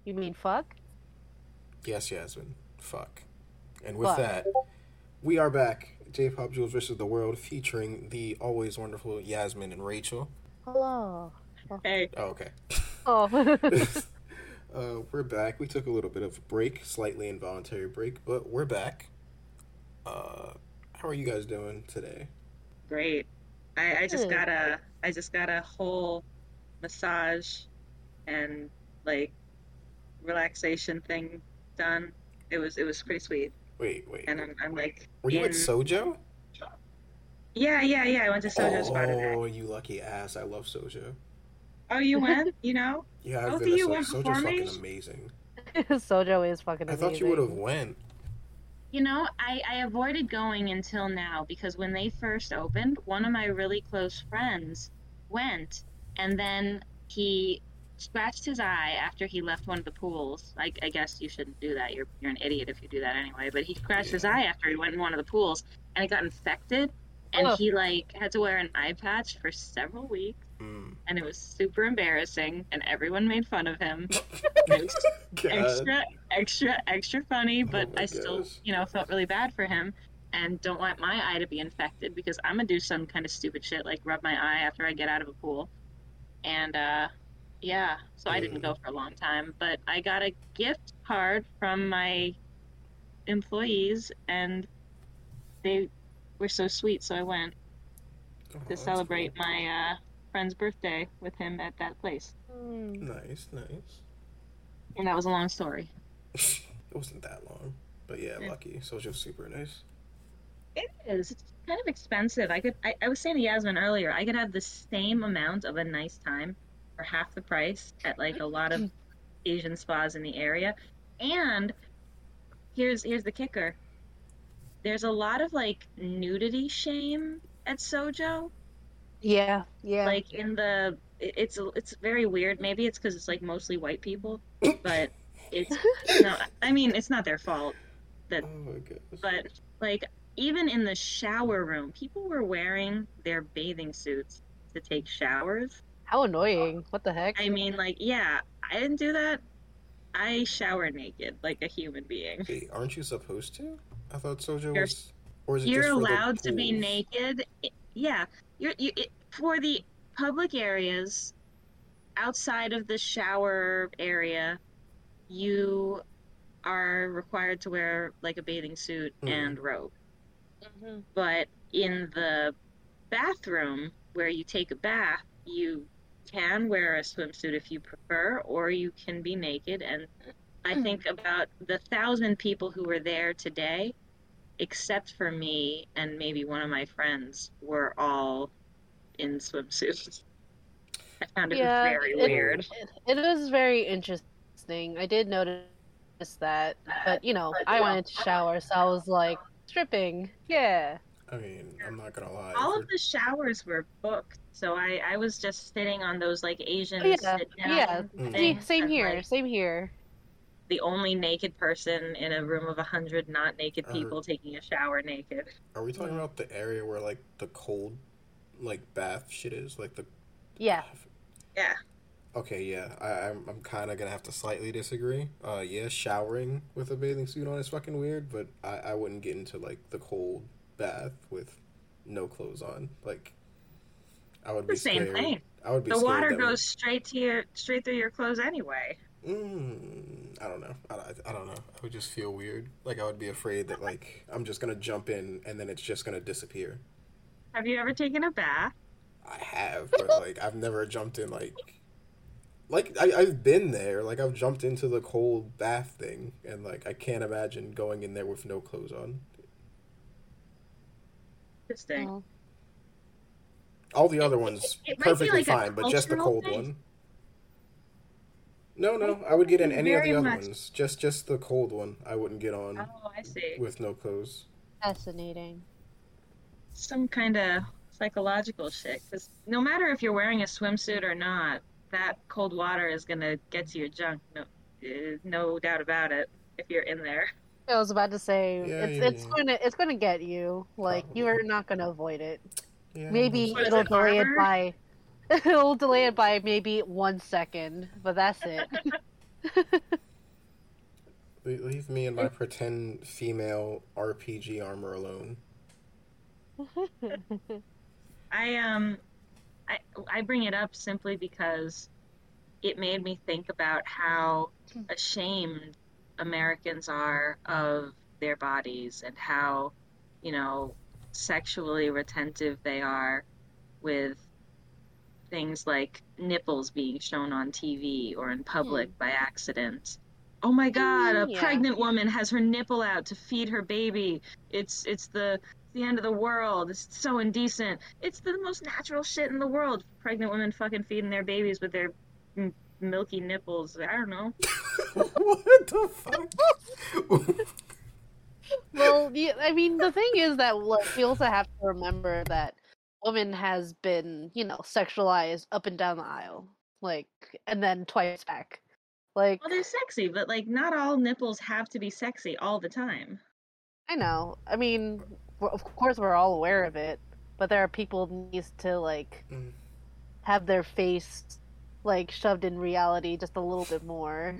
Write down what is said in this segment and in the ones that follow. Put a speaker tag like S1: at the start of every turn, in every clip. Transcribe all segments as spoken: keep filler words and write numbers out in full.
S1: You mean fuck?
S2: Yes, Yasmin. Fuck. And with
S1: Fuck.
S2: that, we are back. J-Pop Jules versus the World, featuring the always wonderful Yasmin and Rachel.
S1: Hello.
S3: Hey.
S2: Oh, okay.
S1: Oh.
S2: uh, we're back. We took a little bit of a break, slightly involuntary break, but we're back. Uh, how are you guys doing today?
S3: Great. I, I just
S1: Good.
S3: got a I just got a whole massage and like relaxation thing done. It was it was pretty sweet.
S2: Wait, wait.
S3: And I'm I'm like
S2: Were you
S3: in
S2: at Sojo?
S3: Yeah, yeah, yeah. I went to Sojo Spa today.
S2: Oh, you lucky ass. I love Sojo.
S3: Oh, you went? You know?
S2: Yeah, I've
S3: Both
S2: been
S3: of
S2: to
S3: you
S2: Sojo.
S3: went before
S2: Sojo's
S3: me?
S2: fucking amazing.
S1: Sojo is fucking
S2: I
S1: amazing.
S2: thought you would have went.
S3: You know, I, I avoided going until now because when they first opened, one of my really close friends went, and then he scratched his eye after he left one of the pools. I, I guess you shouldn't do that. You're you're an idiot if you do that anyway. But he scratched his
S2: Yeah.
S3: eye after he went in one of the pools, and it got infected, and
S1: Oh.
S3: he like had to wear an eye patch for several weeks,
S2: Mm.
S3: and it was super embarrassing, and everyone made fun of him. It was
S2: God.
S3: extra, extra, extra funny, but
S2: Oh my
S3: I still,
S2: gosh.
S3: you know, felt really bad for him and don't want my eye to be infected because I'm gonna do some kind of stupid shit like rub my eye after I get out of a pool. And uh yeah, so I didn't
S2: Mm.
S3: go for a long time, but I got a gift card from my employees and they were so sweet, so I went
S2: Oh,
S3: to
S2: that's
S3: celebrate
S2: cool.
S3: my uh friend's birthday with him at that place.
S1: Mm.
S2: Nice, nice.
S3: And that was a long story.
S2: It wasn't that long. But yeah,
S3: Yeah.
S2: lucky. Sojo's super nice.
S3: It is. It's kind of expensive. I could. I, I was saying to Yasmin earlier, I could have the same amount of a nice time for half the price at like a lot of Asian spas in the area. And here's here's the kicker. There's a lot of like nudity shame at Sojo.
S1: Yeah, yeah.
S3: Like in the, it- it's it's very weird. Maybe it's because it's like mostly white people, but it's no. I mean, it's not their fault that
S2: Oh my gosh.
S3: but like even in the shower room, people were wearing their bathing suits to take showers.
S1: How annoying. What the heck?
S3: I mean, like, yeah, I didn't do that. I shower naked like a human being.
S2: Wait, aren't you supposed to? I thought Sojo
S3: You're
S2: was. Or is it
S3: you're
S2: just for the
S3: allowed to be
S2: pools?
S3: naked. Yeah, you're you it, for the public areas outside of the shower area. You are required to wear like a bathing suit
S2: Mm.
S3: and robe.
S1: Mm-hmm.
S3: But in the bathroom where you take a bath, you can wear a swimsuit if you prefer, or you can be naked. And I think about the thousand people who were there today, except for me and maybe one of my friends, were all in swimsuits. I found it
S1: Yeah,
S3: very
S1: it,
S3: weird.
S1: it it was very interesting. I did notice that, but you know, I wanted to shower, so I was like stripping. Yeah.
S2: I mean, I'm not gonna lie.
S3: All
S2: if
S3: of the showers were booked, so I, I was just sitting on those like Asian
S1: Oh, yeah,
S3: sit
S1: yeah.
S3: down
S2: Mm.
S1: See,
S3: things,
S1: same
S3: and
S1: here.
S3: like
S1: Same here.
S3: the only naked person in a room of a hundred not naked
S2: Are,
S3: people taking a shower naked.
S2: are we talking about the area where, like, the cold, like, bath shit is? Like, the.
S1: Yeah.
S3: Yeah.
S2: Okay, yeah. I, I'm, I'm kind of gonna have to slightly disagree. Uh, yeah, showering with a bathing suit on is fucking weird, but I, I wouldn't get into, like, the cold bath with no clothes on. Like, I would be
S3: The same
S2: scared.
S3: thing.
S2: I would be
S3: The
S2: scared
S3: water
S2: that
S3: goes straight to your straight through your clothes anyway.
S2: Mm, I don't know. I, I, I don't know. I would just feel weird. Like, I would be afraid that, like, I'm just gonna jump in and then it's just gonna disappear.
S3: Have you ever taken a bath?
S2: I have, but, like, I've never jumped in, like... Like, I, I've been there. Like, I've jumped into the cold bath thing, and, like, I can't imagine going in there with no clothes on.
S3: Interesting.
S1: Oh.
S2: All the other
S3: It,
S2: ones,
S3: it might be
S2: perfectly
S3: like a
S2: fine, but just the
S3: cultural
S2: cold
S3: thing.
S2: one. No,
S3: I
S2: no, I would get in
S3: think
S2: any of the
S3: very
S2: other
S3: much.
S2: ones. Just just the cold one, I wouldn't get on
S3: Oh, I see.
S2: with no clothes.
S1: Fascinating.
S3: Some kind of psychological shit. Because no matter if you're wearing a swimsuit or not, that cold water is gonna get to your junk. No, uh, no doubt about it. If you're in there.
S1: I was about to say
S2: Yeah,
S1: it's
S2: yeah,
S1: it's
S2: yeah.
S1: going to it's going to get you. Like you
S2: Probably.
S1: are not going to avoid it.
S2: Yeah,
S1: Maybe
S3: What is
S1: it'll
S3: it,
S1: delay it
S3: armor?
S1: by it'll delay it by maybe one second, but that's it.
S2: leave me and my pretend female R P G armor alone.
S3: I um I I bring it up simply because it made me think about how ashamed Americans are of their bodies and how, you know, sexually retentive they are with things like nipples being shown on T V or in public
S1: Hmm.
S3: by accident. Oh my God, a
S1: yeah.
S3: pregnant woman has her nipple out to feed her baby. It's it's the the end of the world. It's so indecent. It's the most natural shit in the world. Pregnant women fucking feeding their babies with their m- milky nipples. I don't know.
S2: What the fuck?
S1: Well, yeah, I mean, the thing is that like, we also have to remember that woman has been, you know, sexualized up and down the aisle, like, and then twice back. Like,
S3: Well, they're sexy, but like not all nipples have to be sexy all the time.
S1: I know. I mean, we're, of course, we're all aware of it, but there are people who needs to like
S2: Mm.
S1: have their face like shoved in reality just a little bit more.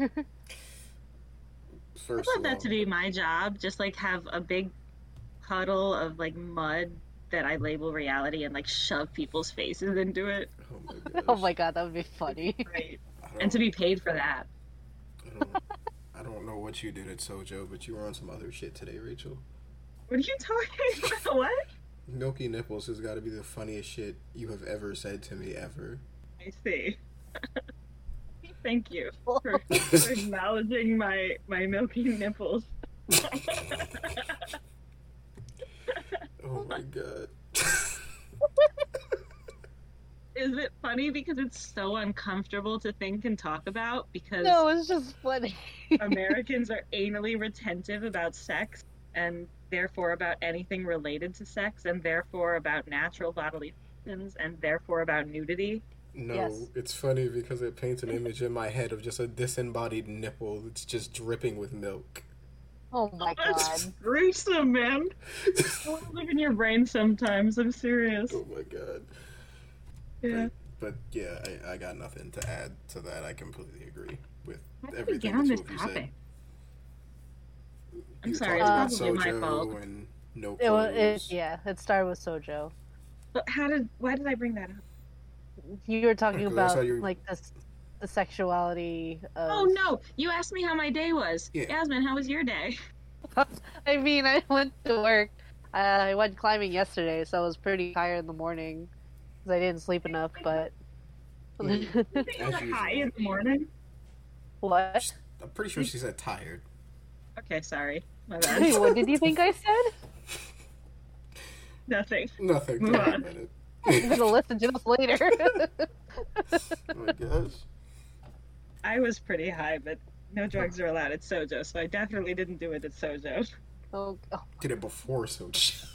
S2: First
S3: I'd
S2: of
S3: love that
S2: all,
S3: to be my job. Just like have a big puddle of like mud that I label reality and like shove people's faces into it.
S2: oh my gosh.
S1: Oh my god, that would be funny.
S3: Right.
S2: I
S3: And to
S2: don't,
S3: be paid for that.
S2: I don't, I don't know what you did at Sojo, but you were on some other shit today, Rachel.
S3: What are you talking about? What?
S2: Milky nipples has got to be the funniest shit you have ever said to me ever.
S3: I see. Thank you for, for acknowledging my my milky nipples.
S2: Oh my god.
S3: Is it funny because it's so uncomfortable to think and talk about because
S1: No, it's just funny.
S3: Americans are anally retentive about sex and therefore about anything related to sex and therefore about natural bodily functions and therefore about nudity.
S2: No,
S1: Yes.
S2: it's funny because it paints an image in my head of just a disembodied nipple that's just dripping with milk.
S1: Oh my
S3: That's
S1: god.
S3: gruesome, man. I want to live in your brain sometimes. I'm serious.
S2: Oh my god.
S3: Yeah.
S2: But, but yeah, I, I got nothing to add to that. I completely agree with
S3: How did we
S2: everything
S3: get on
S2: the
S3: this
S2: two of you
S3: topic?
S2: said.
S3: I'm
S2: You were
S3: sorry,
S2: talking
S1: it's
S2: about
S3: probably my
S2: Sojo
S3: fault.
S2: and no
S1: It was,
S2: clothes.
S1: it, yeah, it started with Sojo.
S3: But how did? Why did I bring that up?
S1: You were talking
S2: Because that's
S1: about
S2: how you-
S1: like this, the sexuality of.
S3: Oh no! You asked me how my day was.
S2: Yeah.
S3: Yasmin, how was your day?
S1: I mean, I went to work. Uh, I went climbing yesterday, so I was pretty tired in the morning because I didn't sleep enough. But
S2: Mm.
S3: You
S2: As
S3: were high
S2: usual.
S3: in the morning.
S1: what?
S2: I'm pretty sure she said tired.
S3: Okay, sorry. My
S1: Wait,
S3: bad.
S1: what did you think I said?
S3: Nothing.
S2: Nothing.
S3: Move
S2: Give me a
S3: on.
S2: minute.
S1: I'm gonna listen to this later.
S2: Oh my gosh.
S3: I was pretty high, but no drugs are allowed at Sojo, so I definitely didn't do it at Sojo.
S1: oh, oh,
S2: Did it before Sojo.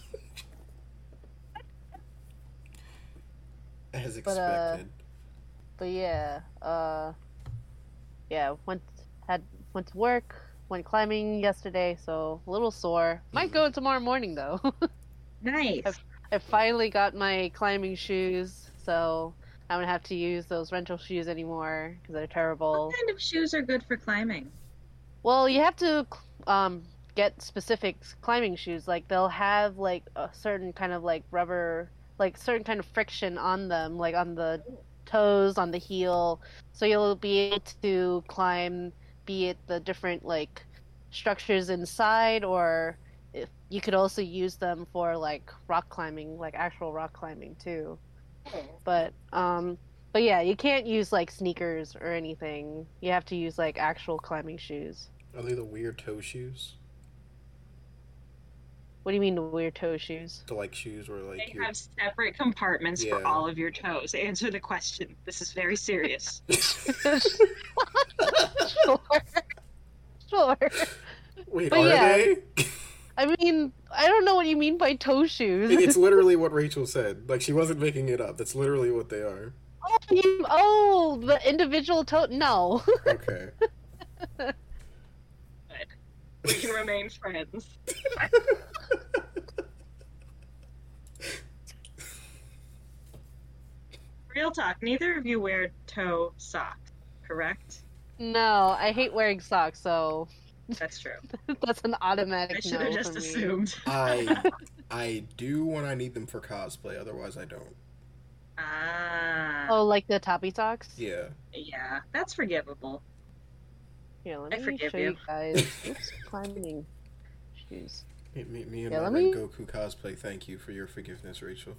S2: As
S1: But, uh,
S2: expected.
S1: but yeah, uh, yeah, went had went to work, went climbing yesterday, so a little sore. Might go tomorrow morning though.
S3: Nice.
S1: I finally got my climbing shoes, so I don't have to use those rental shoes anymore because they're terrible.
S3: What kind of shoes are good for climbing?
S1: Well, you have to um get specific climbing shoes. Like they'll have like a certain kind of like rubber, like certain kind of friction on them, like on the toes, on the heel, so you'll be able to climb, be it the different like structures inside, or if you could also use them for like rock climbing, like actual rock climbing too. But um but yeah, you can't use like sneakers or anything. You have to use like actual climbing shoes.
S2: Are they the weird toe shoes?
S1: What do you mean the weird toe shoes?
S2: The like shoes where like
S3: They
S2: you're
S3: have separate compartments for
S2: Yeah.
S3: all of your toes. Answer the question. This is very serious.
S1: Sure. Sure.
S2: Wait,
S1: But
S2: are
S1: yeah.
S2: they?
S1: I mean, I don't know what you mean by toe shoes.
S2: It's literally what Rachel said. Like she wasn't making it up. That's literally what they are.
S1: Oh, you, oh, the individual toe. No.
S2: Okay.
S3: But we can remain friends. Real talk. Neither of you wear toe socks, correct?
S1: No, I hate wearing socks, so
S3: That's true.
S1: That's an
S3: I
S1: automatic
S3: should have
S1: no
S3: just
S1: for me.
S3: assumed.
S2: I I do when I need them for cosplay, otherwise I don't.
S3: Ah.
S1: Oh, like the toppy socks?
S2: Yeah.
S3: Yeah, that's forgivable.
S1: Here, let
S3: I
S1: me
S3: forgive
S1: show
S3: you.
S1: you guys. Oops, climbing shoes.
S2: Me, me, me and
S1: Yeah,
S2: my
S1: let
S2: Red
S1: me-
S2: Goku cosplay, thank you for your forgiveness, Rachel.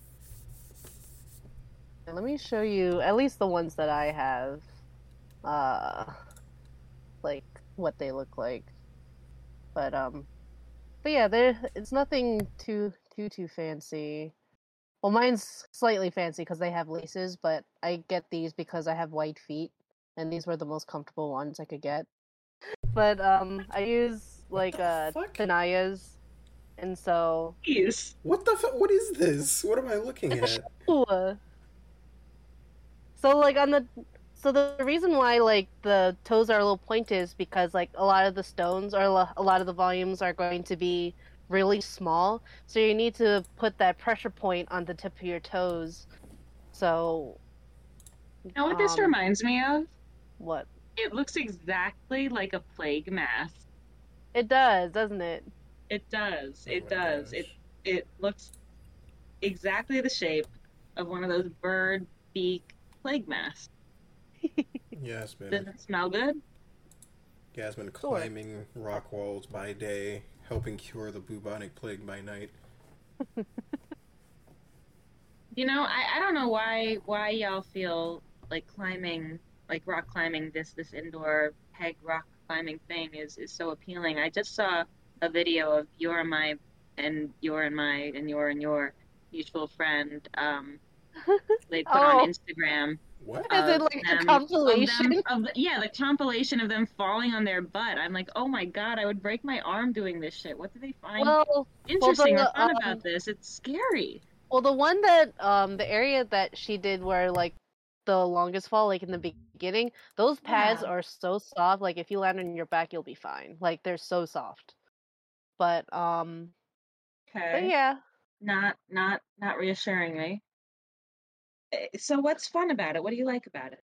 S1: Yeah, let me show you at least the ones that I have. Uh, like what they look like. But um, but yeah, there it's nothing too too too fancy. Well, mine's slightly fancy because they have laces, but I get these because I have white feet, and these were the most comfortable ones I could get. But um, I use
S2: What
S1: like
S2: the
S1: uh
S2: fuck?
S1: Tanayas, and so
S3: Jeez.
S2: What the fu- What is this? What am I looking
S1: it's a
S2: at?
S1: shoe. So like on the so the reason why like the toes are a little pointed is because like a lot of the stones or a lo- a lot of the volumes are going to be really small, so you need to put that pressure point on the tip of your toes. So
S3: You know what this
S1: um
S3: reminds me of?
S1: what?
S3: It looks exactly like a plague mask.
S1: It does, doesn't it?
S3: It does.
S2: Oh
S3: It
S2: my
S3: does.
S2: gosh.
S3: It it looks exactly the shape of one of those bird beak plague masks.
S2: Yasmin.
S3: Does it smell good?
S2: Yasmin
S1: Sure.
S2: climbing rock walls by day, helping cure the bubonic plague by night.
S3: You know, I, I don't know why why y'all feel like climbing, like rock climbing, this this indoor peg rock climbing thing is is so appealing. I just saw a video of your and my and your and my and your and your mutual friend. Um, they put on
S1: Oh,
S3: Instagram
S2: What?
S1: is it
S3: of
S1: like a
S3: them of
S1: compilation?
S3: them of the, yeah, the compilation of them falling on their butt. I'm like, oh my God, I would break my arm doing this shit. What do they find
S1: Well, well,
S3: interesting or
S1: the
S3: fun
S1: um,
S3: about this? It's scary.
S1: well, the one that um, the area that she did where like the longest fall, like in the beginning, those pads
S3: Yeah.
S1: are so soft. Like if you land on your back, you'll be fine. Like they're so soft. But um, but
S3: Okay.
S1: yeah,
S3: Not not not reassuring me. Eh, So what's fun about it? What do you like about it?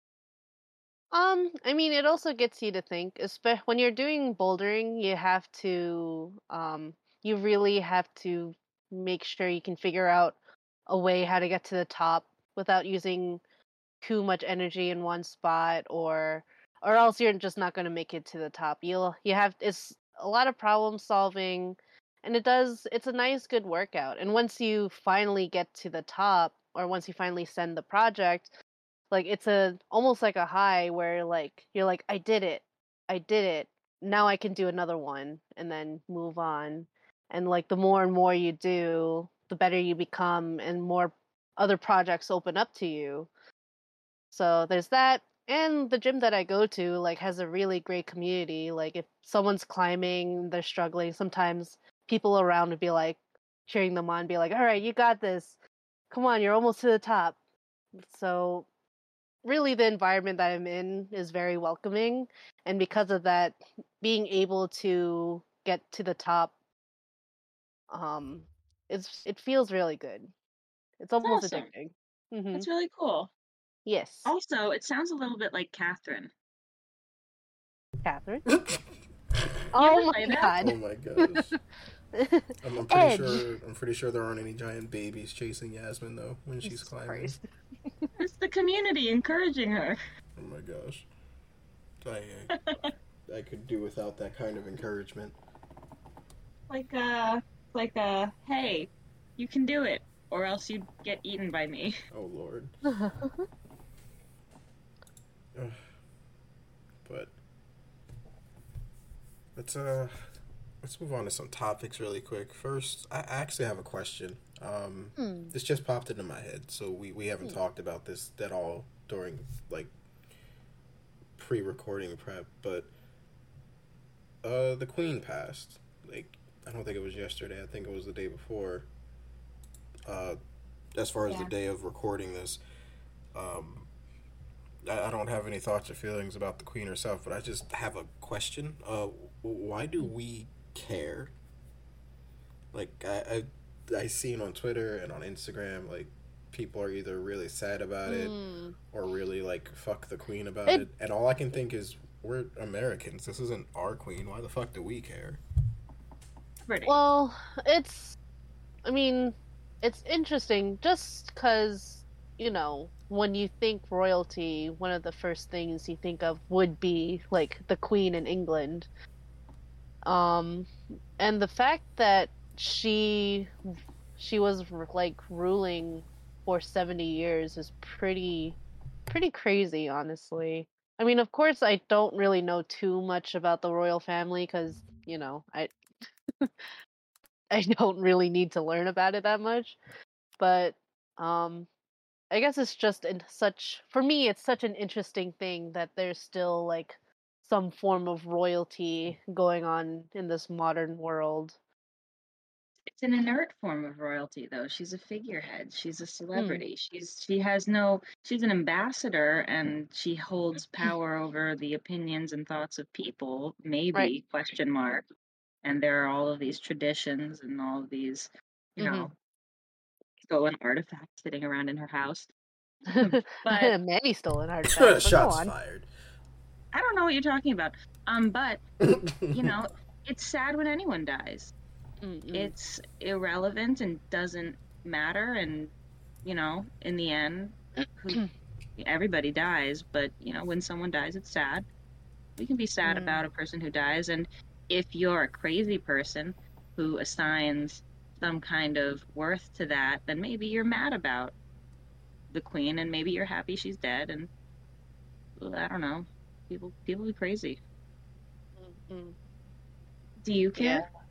S1: um, I mean, it also gets you to think. Especially when you're doing bouldering, you have to um, you really have to make sure you can figure out a way how to get to the top without using too much energy in one spot, or or else you're just not going to make it to the top. You'll you have it's a lot of problem solving, and it does it's a nice good workout. And once you finally get to the top, or once you finally send the project, like it's a almost like a high where like you're like I did it. I did it. Now I can do another one and then move on. And like the more and more you do, the better you become and more other projects open up to you. So there's that. And the gym that I go to like has a really great community. Like if someone's climbing, they're struggling, sometimes people around would be like cheering them on, be like, "All right, you got this. Come on, you're almost to the top." So really the environment that I'm in is very welcoming, and because of that, being able to get to the top um it's it feels really good. It's
S3: It's
S1: almost
S3: awesome.
S1: addicting. Mhm.
S3: That's really cool.
S1: Yes.
S3: Also, it sounds a little bit like Catherine.
S1: Catherine.
S3: You
S1: Oh
S3: ever
S1: my
S3: play that?
S1: god.
S2: Oh my gosh. I'm, I'm pretty
S1: Edge.
S2: sure. I'm pretty sure there aren't any giant babies chasing Yasmin though when she's
S1: Jesus
S2: climbing.
S1: Christ.
S3: It's the community encouraging her.
S2: Oh my gosh. I uh, I could do without that kind of encouragement.
S3: Like uh like uh hey, you can do it or else you get eaten by me.
S2: Oh lord. Ugh. But let's uh let's move on to some topics really quick. First, I actually have a question. Um,
S1: Hmm.
S2: this just popped into my head, so we we haven't
S1: Hmm.
S2: talked about this at all during like pre-recording prep, but uh, the Queen passed. Like, I don't think it was yesterday. I think it was the day before. Uh, as far as
S3: Yeah.
S2: the day of recording this, um, I, I don't have any thoughts or feelings about the Queen herself, but I just have a question. Uh, why do we care? Like, I, I, I seen on Twitter and on Instagram, like, people are either really sad about it
S1: Hmm.
S2: or really, like, fuck the Queen about
S1: It-
S2: it. And all I can think is, we're Americans. This isn't our queen. Why the fuck do we care?
S3: Pretty.
S1: Well, it's, I mean, it's interesting just because, you know, when you think royalty, one of the first things you think of would be like the Queen in England. Um, and the fact that she she was like ruling for seventy years is pretty pretty crazy, honestly. I mean, of course, I don't really know too much about the royal family because, you know, I I don't really need to learn about it that much. But um I guess it's just in such for me it's such an interesting thing that there's still like some form of royalty going on in this modern world.
S3: It's an inert form of royalty, though. She's a figurehead. She's a
S1: Mm,
S3: celebrity. She's she has no. She's an ambassador, and she holds power over the opinions and thoughts of people.
S1: right.
S3: Maybe question mark. And there are all of these traditions and all of these, you
S1: Mhm.
S3: know, stolen artifacts sitting around in her house. But
S1: Many stolen artifacts, but go
S2: Shots
S1: on.
S2: fired.
S3: I don't know what you're talking about. Um, but you know, it's sad when anyone dies.
S1: Mm-mm.
S3: It's irrelevant and doesn't matter, and you know, in the end, who everybody dies, but you know, when someone dies, it's sad. We can be sad
S1: Mm.
S3: about a person who dies, and if you're a crazy person who assigns some kind of worth to that, then maybe you're mad about the queen, and maybe you're happy she's dead, and well, I don't know. People, people are crazy.
S1: Mm-mm.
S3: Do you
S1: Yeah.
S3: care?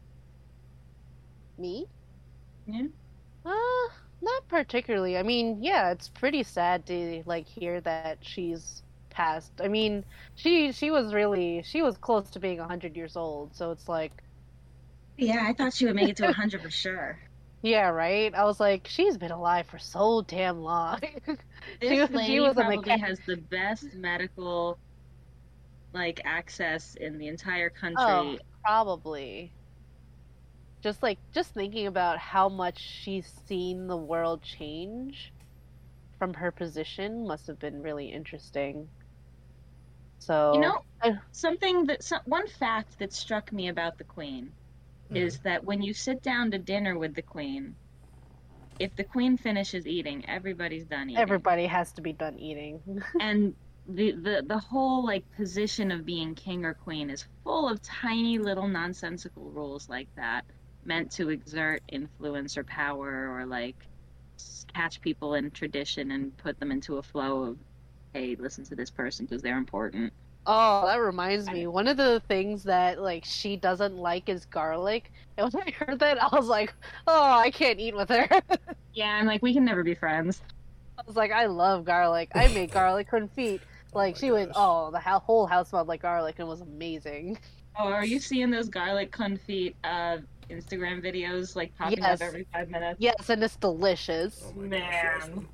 S1: Me?
S3: Yeah.
S1: Uh, not particularly. I mean, yeah, it's pretty sad to like hear that she's passed. I mean, she she was really she was close to being a hundred years old, so it's like,
S3: Yeah, I thought she would make it to a hundred for sure.
S1: yeah, right. I was like, she's been alive for so damn long. she
S3: This
S1: was she
S3: lady
S1: was a
S3: probably
S1: mechanic.
S3: has the best medical like access in the entire
S1: Oh,
S3: country.
S1: probably. Just like just thinking about how much she's seen the world change from her position must have been really interesting.
S3: You
S1: So,
S3: know,
S1: I,
S3: something that some, one fact that struck me about the queen is that when you sit down to dinner with the queen, if the queen finishes eating, everybody's done eating.
S1: everybody has to be done eating.
S3: And the, the the whole like position of being king or queen is full of tiny little nonsensical rules like that, meant to exert influence or power or like catch people in tradition and put them into a flow of, hey, listen to this person because they're important.
S1: Oh, that reminds
S3: I,
S1: me. One of the things that like she doesn't like is garlic. And when I heard that, I was like, "Oh, I can't eat with her."
S3: yeah, I'm like, we can never be friends.
S1: I was like, "I love garlic. I made garlic confit."
S2: Oh
S1: Like
S2: my
S1: she would,
S2: gosh.
S1: oh, the ho- whole house smelled like garlic and it was amazing.
S3: Oh, are you seeing those garlic confit uh Instagram videos like popping up
S1: Yes,
S3: every five minutes?
S1: yes, and it's
S2: Oh
S1: delicious.
S2: my gosh, yes,
S3: Man.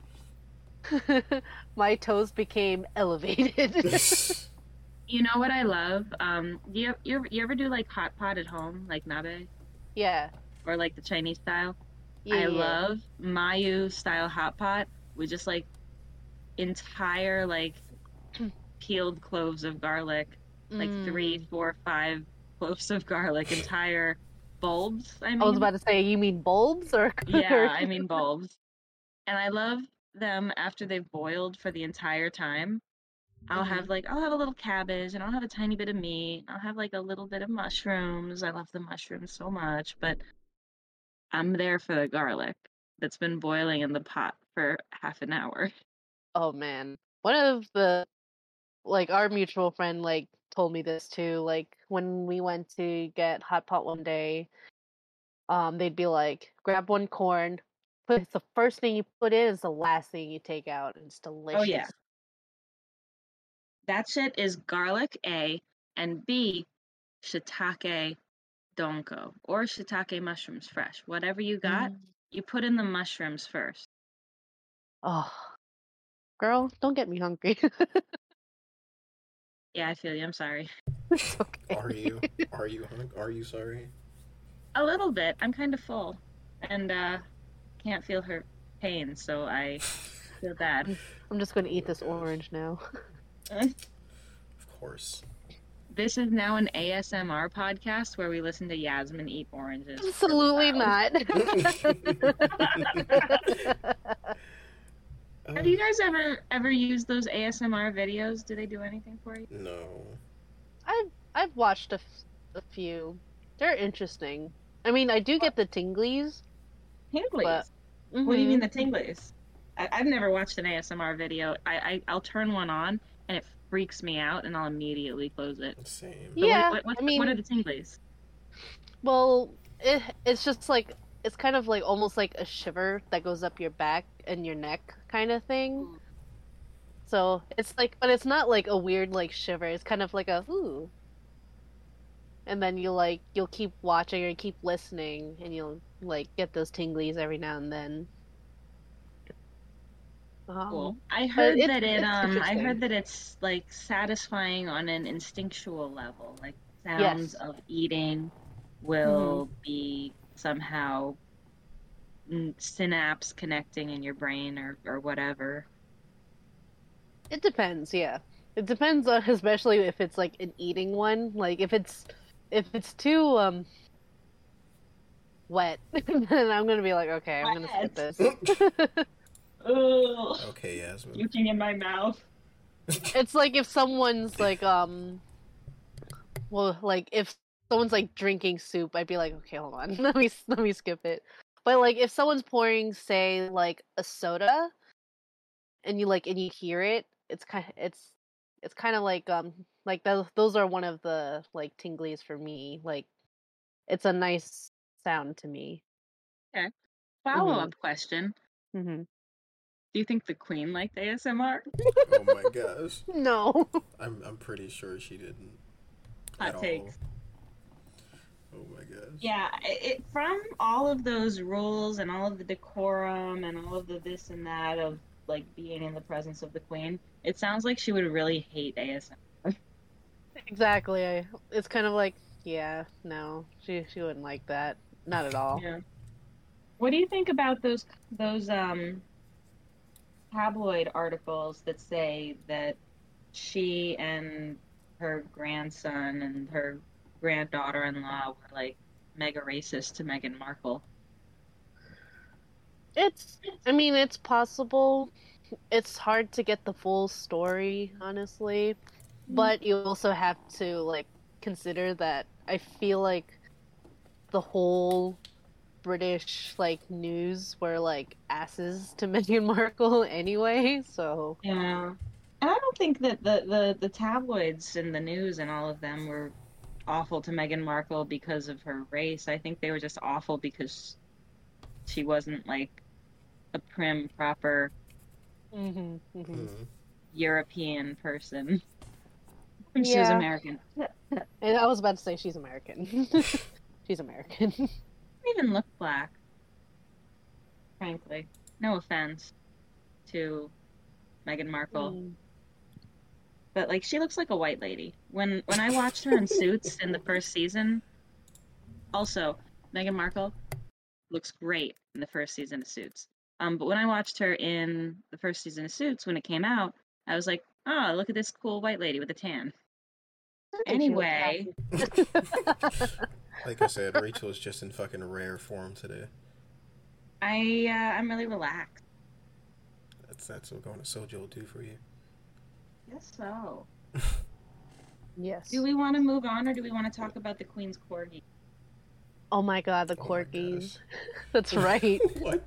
S1: My toast became elevated.
S3: You know what I love? Um, you you you ever do like hot pot at home, like nabe,
S1: Yeah,
S3: or like the Chinese style?
S1: yeah,
S3: I
S1: yeah.
S3: love Mayu style hot pot with just like entire like peeled cloves of garlic, like three,
S1: Mm.
S3: four, five cloves of garlic, entire bulbs, I
S1: I was
S3: mean.
S1: about to say, you mean bulbs or,
S3: Yeah,
S1: or
S3: I mean bulbs. And I love them after they've boiled for the entire time. I'll
S1: Mhm.
S3: have like I'll have a little cabbage and I'll have a tiny bit of meat. I'll have like a little bit of mushrooms. I love the mushrooms so much, but I'm there for the garlic that's been boiling in the pot for half an hour.
S1: Oh man. One of the like our mutual friend like told me this too. Like when we went to get hot pot one day, um, they'd be like, grab one corn, put it's the first thing you put in is the last thing you take out, and it's
S3: Oh yeah.
S1: delicious.
S3: That shit is garlic A and B shiitake donko or shiitake mushrooms fresh. Whatever you got,
S1: Mm.
S3: you put in the mushrooms first.
S1: Oh, girl, don't get me hungry.
S3: Yeah, I feel you. I'm sorry.
S1: It's okay.
S2: Are you? Are you, hunk? Are you sorry?
S3: A little bit. I'm kind of full and uh can't feel her pain, so I feel bad.
S1: I'm just gonna
S2: Oh
S1: eat
S2: my
S1: this
S2: gosh.
S1: orange now.
S2: Of horse.
S3: This is now an A S M R podcast where we listen to Yasmin eat oranges.
S1: Absolutely not.
S3: Have you guys ever ever used those A S M R videos? Do they do anything for you?
S2: No.
S1: I've I've watched a, f- a few. They're interesting. I mean, I do get the tinglies.
S3: Tinglies.
S1: But-
S3: What do you
S1: Mhm.
S3: mean the tinglies? I, I've never watched an A S M R video. I, I I'll turn one on and it freaks me out, and I'll immediately close it.
S2: Same.
S3: But
S1: Yeah,
S3: what, what,
S1: I mean-
S3: what are the tinglies?
S1: Well, it it's just like it's kind of like almost like a shiver that goes up your back and your neck kind of thing.
S3: Mm.
S1: So it's like, but it's not like a weird like shiver. It's kind of like a ooh. And then you like you'll keep watching or keep listening, and you'll like get those tinglies every now and then. Um,
S3: Cool. I heard
S1: it's-
S3: that it
S1: it's
S3: um I
S1: interesting.
S3: heard that it's like satisfying on an instinctual level. Like sounds
S1: Yes.
S3: of eating will be somehow mm, synapse connecting in your brain or or whatever.
S1: It depends, yeah. It depends on, especially if it's like an eating one. Like if it's if it's too um wet, then I'm gonna be like, okay, I'm gonna skip this.
S3: Ugh.
S2: Okay, Yasmin.
S3: Puking in my mouth.
S1: It's like if someone's like um well, like if someone's like drinking soup, I'd be like, okay, hold on. Let me let me skip it. But like if someone's pouring, say, like a soda and you like and you hear it, it's kind of it's it's kind of like um like those those are one of the like tinglies for me. Like it's a nice sound to me.
S3: Follow up question.
S1: Mm-hmm.
S3: Do you think the Queen liked A S M R?
S2: Oh my gosh.
S1: No.
S2: I'm I'm pretty sure she didn't.
S3: Hot
S2: at
S3: takes.
S2: all. Oh my gosh.
S3: Yeah, it, from all of those rules and all of the decorum and all of the this and that of like being in the presence of the Queen, it sounds like she would really hate A S M R.
S1: Exactly. I, it's kind of like, yeah, no, she she wouldn't like that. Not at all.
S3: Yeah. What do you think about those those um tabloid articles that say that she and her grandson and her granddaughter-in-law were like mega racist to Meghan Markle?
S1: It's, I mean, it's possible. It's hard to get the full story, honestly. But you also have to, like, consider that I feel like the whole British, like, news were, like, asses to Meghan Markle anyway, so.
S3: Yeah. And I don't think that the, the, the tabloids and the news and all of them were awful to Meghan Markle because of her race. I think they were just awful because she wasn't like a prim, proper
S1: Mm-hmm, mm-hmm.
S2: Mhm.
S3: European person. She was
S1: Yeah.
S3: American.
S1: And I was about to say she's American. She's American.
S3: She didn't even look black. Frankly. No offense to Meghan Markle.
S1: Mm.
S3: But like she looks like a white lady. When when I watched her in Suits in the first season, also Meghan Markle looks great in the first season of Suits. Um, but when I watched her in the first season of Suits when it came out, I was like, oh, look at this cool white lady with a tan. Anyway,
S2: Like I said, Rachel is just in fucking rare form today.
S3: I uh, I'm really relaxed.
S2: That's that's what going to Sojo will do for you.
S3: Guess so.
S1: Yes.
S3: Do we want to move on, or do we want to talk about the Queen's corgi?
S1: Oh my god, the
S2: Oh my
S1: corgis.
S2: gosh.
S1: That's right.
S2: What?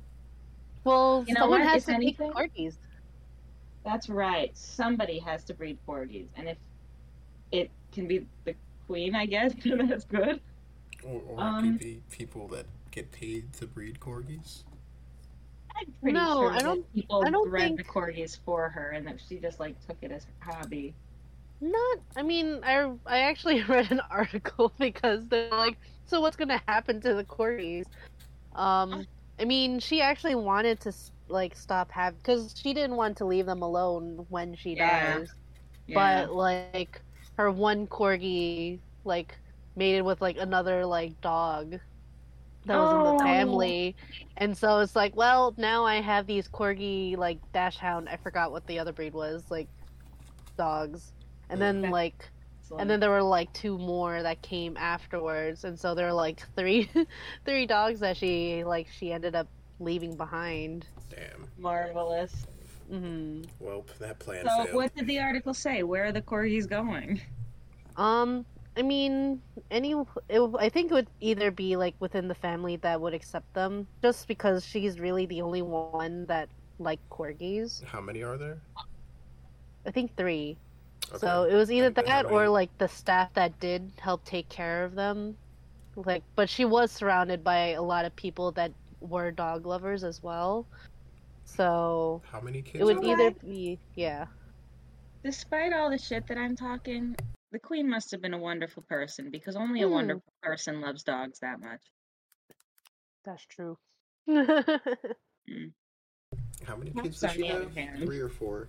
S1: Well,
S3: You know
S1: someone
S3: what,
S1: has
S3: if
S1: to
S3: anything-
S1: pick corgis.
S3: That's right. Somebody has to breed corgis, and if it can be the Queen, I guess that's good.
S2: Or, or
S3: Um,
S2: maybe people that get paid to breed corgis?
S3: I'm pretty
S1: No,
S3: sure
S1: I
S3: that
S1: don't-
S3: people
S1: I don't
S3: bred the
S1: think-
S3: corgis for her, and that she just like took it as her hobby.
S1: Not. I mean, I I actually read an article because they're like, so what's gonna happen to the corgis? Um, I mean, she actually wanted to like stop having because she didn't want to leave them alone when she
S3: Yeah.
S1: dies.
S3: Yeah.
S1: But like her one corgi like mated with like another like dog that was in
S3: Oh.
S1: the family, and so it's like, well, now I have these corgi like dash hound. I forgot what the other breed was, like dogs, and then
S3: Okay.
S1: like,
S3: So,
S1: and then there were like two more that came afterwards, and so there were like three, three dogs that she like she ended up leaving behind.
S2: Damn.
S3: marvelous.
S1: Hmm.
S2: Well, that plan
S3: So,
S2: failed.
S3: what did the article say? Where are the corgis going?
S1: Um, I mean, any, it, I think it would either be like within the family that would accept them, just because she's really the only one that like corgis.
S2: How many are there?
S1: I think three.
S2: Okay.
S1: So it was either
S2: And how
S1: that or
S2: many-
S1: like the staff that did help take care of them. Like, but she was surrounded by a lot of people that were dog lovers as well. So
S2: How many kids?
S1: it would
S2: are
S3: know
S2: there?
S1: either be, yeah.
S3: Despite all the shit that I'm talking, the queen must have been a wonderful person because only a
S1: Hmm.
S3: wonderful person loves dogs that much.
S1: That's true.
S3: Mm.
S2: How many
S3: That's
S2: kids does
S3: on
S2: she
S3: the other
S2: have?
S3: hand.
S2: Three or four?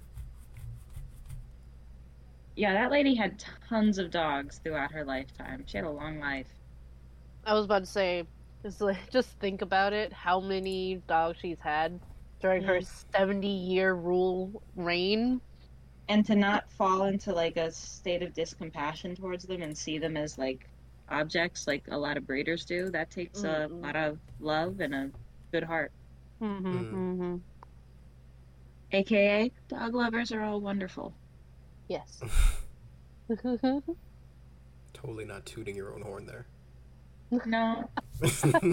S3: Yeah, that lady had tons of dogs throughout her lifetime. She had a long life.
S1: I was about to say, just like, just think about it. How many dogs she's had during her seventy-year rule reign?
S3: And to not fall into like a state of discompassion towards them and see them as like objects like a lot of breeders do, that takes a
S1: Mm-mm.
S3: lot of love and a good heart.
S1: Mm-hmm,
S2: Mm.
S1: mm-hmm.
S3: A K A, dog lovers are all wonderful.
S1: Yes.
S2: Totally not tooting your own horn there.
S3: No, I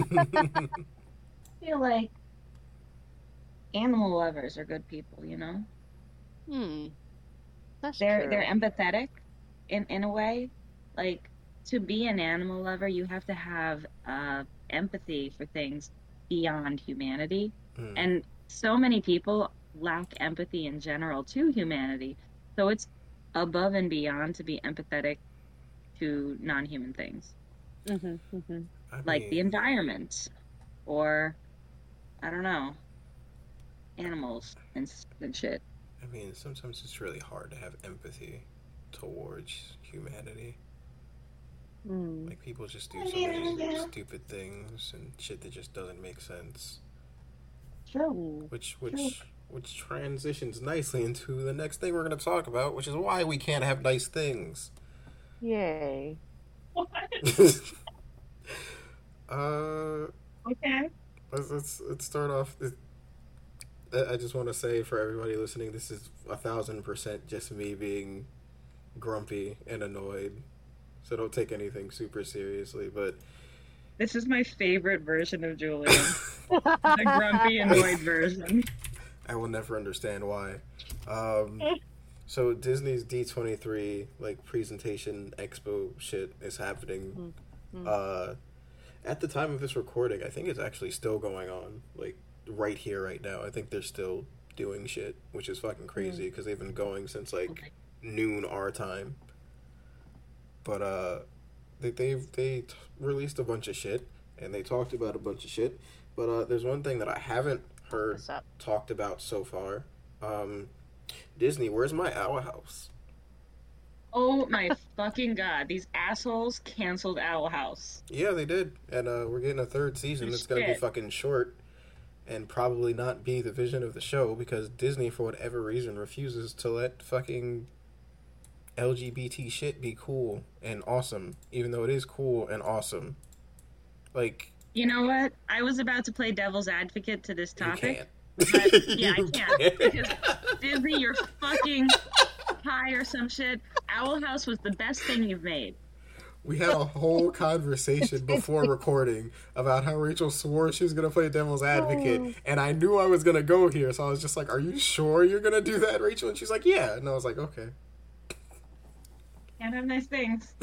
S3: feel like animal lovers are good people, you know?
S1: Hmm. That's
S3: They're
S1: true.
S3: they're empathetic in in a way. Like to be an animal lover, you have to have uh, empathy for things beyond humanity,
S2: Mm.
S3: and so many people lack empathy in general to humanity. So it's above and beyond to be empathetic to non-human things,
S1: Mm-hmm, mm-hmm.
S2: I
S3: like the
S2: mean,
S3: environment, or I don't know, animals and s- and shit.
S2: I mean, sometimes it's really hard to have empathy towards humanity.
S1: Mm.
S2: Like people just do
S3: I
S2: so
S3: mean,
S2: many
S3: yeah.
S2: stupid things and shit that just doesn't make sense.
S3: True.
S1: Mm.
S2: Which which which transitions nicely into the next thing we're gonna talk about, which is why we can't have nice things.
S1: Yay.
S2: uh,
S3: Okay.
S2: let's let's, let's start off. This, I I just want to say for everybody listening, this is a thousand percent just me being grumpy and annoyed. So don't take anything super seriously, but
S3: This is my favorite version of Julian. The grumpy, annoyed version.
S2: I will never understand why. Um, so Disney's D twenty-three like presentation expo shit is happening.
S1: Mm.
S2: Uh, at the time of this recording, I think it's actually still going on. Like right here, right now. I think they're still doing shit, which is fucking crazy because they've been going since like noon our time. But uh, they they've they t- released a bunch of shit and they talked about a bunch of shit. But uh, there's one thing that I haven't heard
S1: What's up?
S2: talked about so far. Um, Disney, where's my Owl House?
S3: Oh my fucking god, these assholes canceled Owl House.
S2: Yeah, they did, and uh, we're getting a third season. It's gonna be
S3: Shit.
S2: fucking short, and probably not be the vision of the show because Disney, for whatever reason, refuses to let fucking L G B T shit be cool and awesome, even though it is cool and awesome. Like,
S3: You know what? I was about to play devil's advocate to this
S2: you
S3: topic.
S2: can't.
S3: But, yeah, I
S2: You
S3: can't. Because Disney, you're fucking high or some shit. Owl House was the best thing you've made.
S2: We had a whole conversation before recording about how Rachel swore she was going to play devil's advocate, and I knew I was going to go here, so I was just like, are you sure you're going to do that, Rachel? And she's like, yeah. And I was like, okay.
S3: Can't have nice things.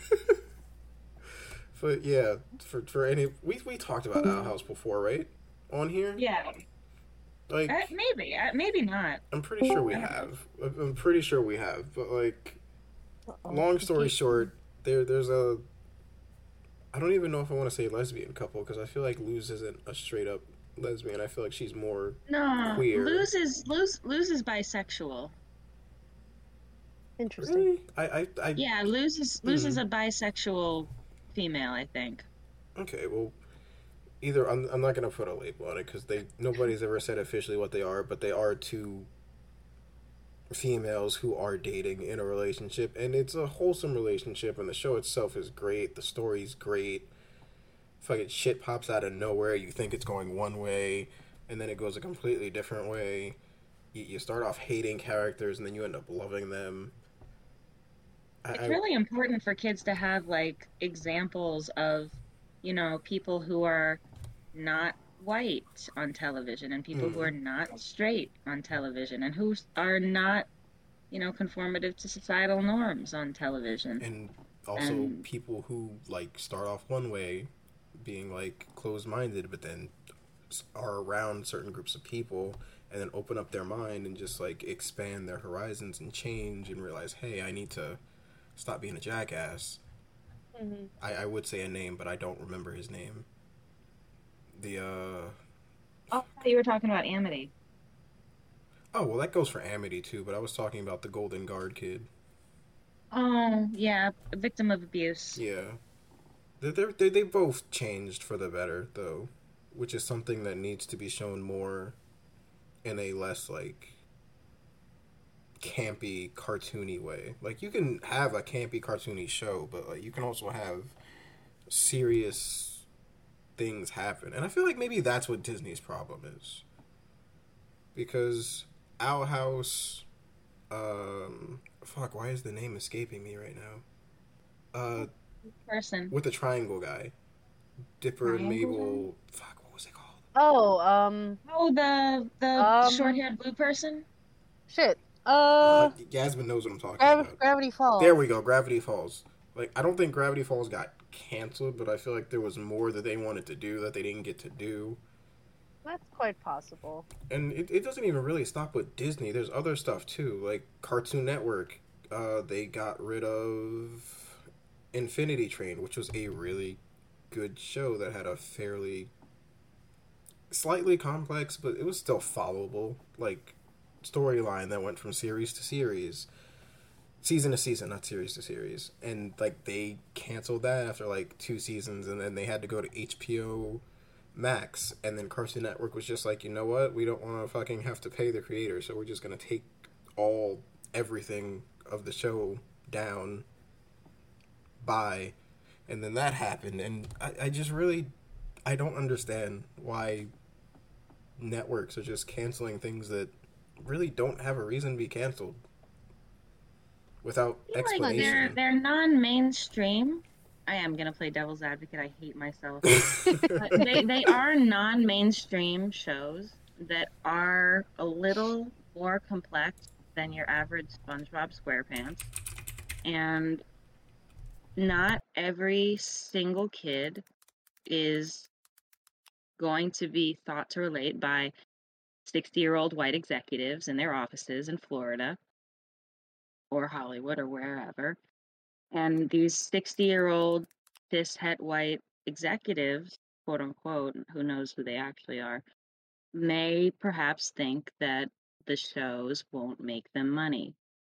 S2: But yeah, for for any... We, we talked about Owl House before, right? On here?
S3: Yeah.
S2: Like,
S3: Uh, maybe. Uh, maybe not.
S2: I'm pretty sure we have. I'm pretty sure we have. But, like, long story short, there there's a... I don't even know if I want to say lesbian couple, because I feel like Luz isn't a straight-up lesbian. I feel like she's more...
S3: No.
S2: Queer.
S3: Luz is, Luz, Luz is bisexual.
S1: Interesting.
S2: Really? I, I, I...
S3: Yeah, Luz is, Luz
S2: Hmm.
S3: is a bisexual female, I think.
S2: Okay, well... Either I'm, I'm not gonna put a label on it because they nobody's ever said officially what they are, but they are two females who are dating in a relationship, and it's a wholesome relationship, and the show itself is great. The story's great. Fucking shit pops out of nowhere. You think it's going one way, and then it goes a completely different way. You, you start off hating characters, and then you end up loving them.
S3: It's
S2: I,
S3: really important for kids to have like examples of, you know, people who are not white on television and people mm. who are not straight on television and who are not, you know, conformative to societal norms on television.
S2: And also and, people who like start off one way, being like closed-minded, but then are around certain groups of people and then open up their mind and just like expand their horizons and change and realize, hey, I need to stop being a jackass. Mm-hmm. I, I would say a name, but I don't remember his name. The, uh...
S3: Oh, you were talking about Amity.
S2: Oh, well, that goes for Amity, too, but I was talking about the Golden Guard kid.
S3: Oh, yeah, a victim of abuse.
S2: Yeah. They're, they're, they both changed for the better, though, which is something that needs to be shown more in a less, like, campy, cartoony way. Like, you can have a campy, cartoony show, but, like, you can also have serious things happen. And I feel like maybe that's what Disney's problem is. Because Owl House, um, fuck, why is the name escaping me right now? Uh,
S3: person.
S2: With the triangle guy. Dipper and Mabel, fuck, what was it called?
S1: Oh, um...
S3: Oh, the, the um, short-haired blue person?
S1: Shit. Uh,
S2: uh, Yasmin knows what I'm talking
S1: Gra-
S2: about.
S1: Gravity Falls.
S2: There we go, Gravity Falls. Like, I don't think Gravity Falls got canceled, but I feel like there was more that they wanted to do that they didn't get to do.
S1: That's quite possible.
S2: And it, it doesn't even really stop with Disney. There's other stuff, too. Like, Cartoon Network, uh, they got rid of Infinity Train, which was a really good show that had a fairly slightly complex, but it was still followable, like, storyline that went from series to series. Season to season, not series to series. And, like, they canceled that after, like, two seasons, and then they had to go to H B O Max, and then Cartoon Network was just like, you know what? We don't want to fucking have to pay the creator, so we're just going to take all, everything of the show down. Bye. And then that happened, and I, I just really, I don't understand why networks are just canceling things that really don't have a reason to be canceled. Without explanation.
S3: They're, they're non-mainstream. I am going to play devil's advocate. I hate myself. But they, they are non-mainstream shows that are a little more complex than your average SpongeBob SquarePants. And not every single kid is going to be thought to relate by sixty-year-old white executives in their offices in Florida or Hollywood or wherever. And these sixty-year-old cis-het white executives, quote unquote, who knows who they actually are, may perhaps think that the shows won't make them money.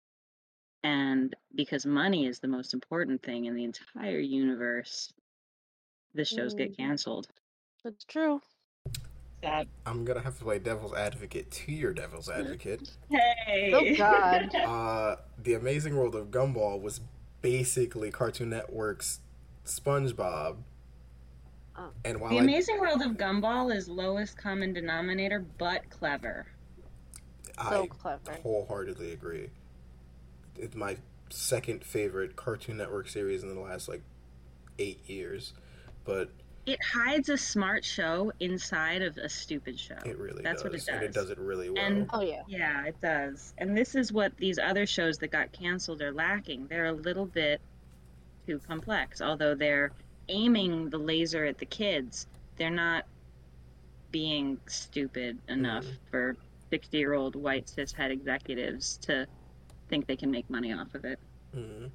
S3: And because money is the most important thing in the entire universe, the shows mm. get canceled.
S1: That's true.
S3: Sad.
S2: I'm gonna have to play devil's advocate to your devil's advocate.
S3: Hey!
S1: Oh God.
S2: uh, The Amazing World of Gumball was basically Cartoon Network's SpongeBob.
S1: Oh.
S2: And while
S3: The
S2: I,
S3: Amazing World of Gumball is lowest common denominator, but clever.
S1: So
S2: I
S1: clever.
S2: wholeheartedly agree. It's my second favorite Cartoon Network series in the last like eight years, but
S3: it hides a smart show inside of a stupid show.
S2: It really
S3: That's
S2: does.
S3: what it does.
S2: And it does it really well.
S3: And,
S1: oh, yeah.
S3: Yeah, it does. And this is what these other shows that got canceled are lacking. They're a little bit too complex. Although they're aiming the laser at the kids, they're not being stupid enough mm. for sixty-year-old white cishet executives to think they can make money off of it.
S2: Mm.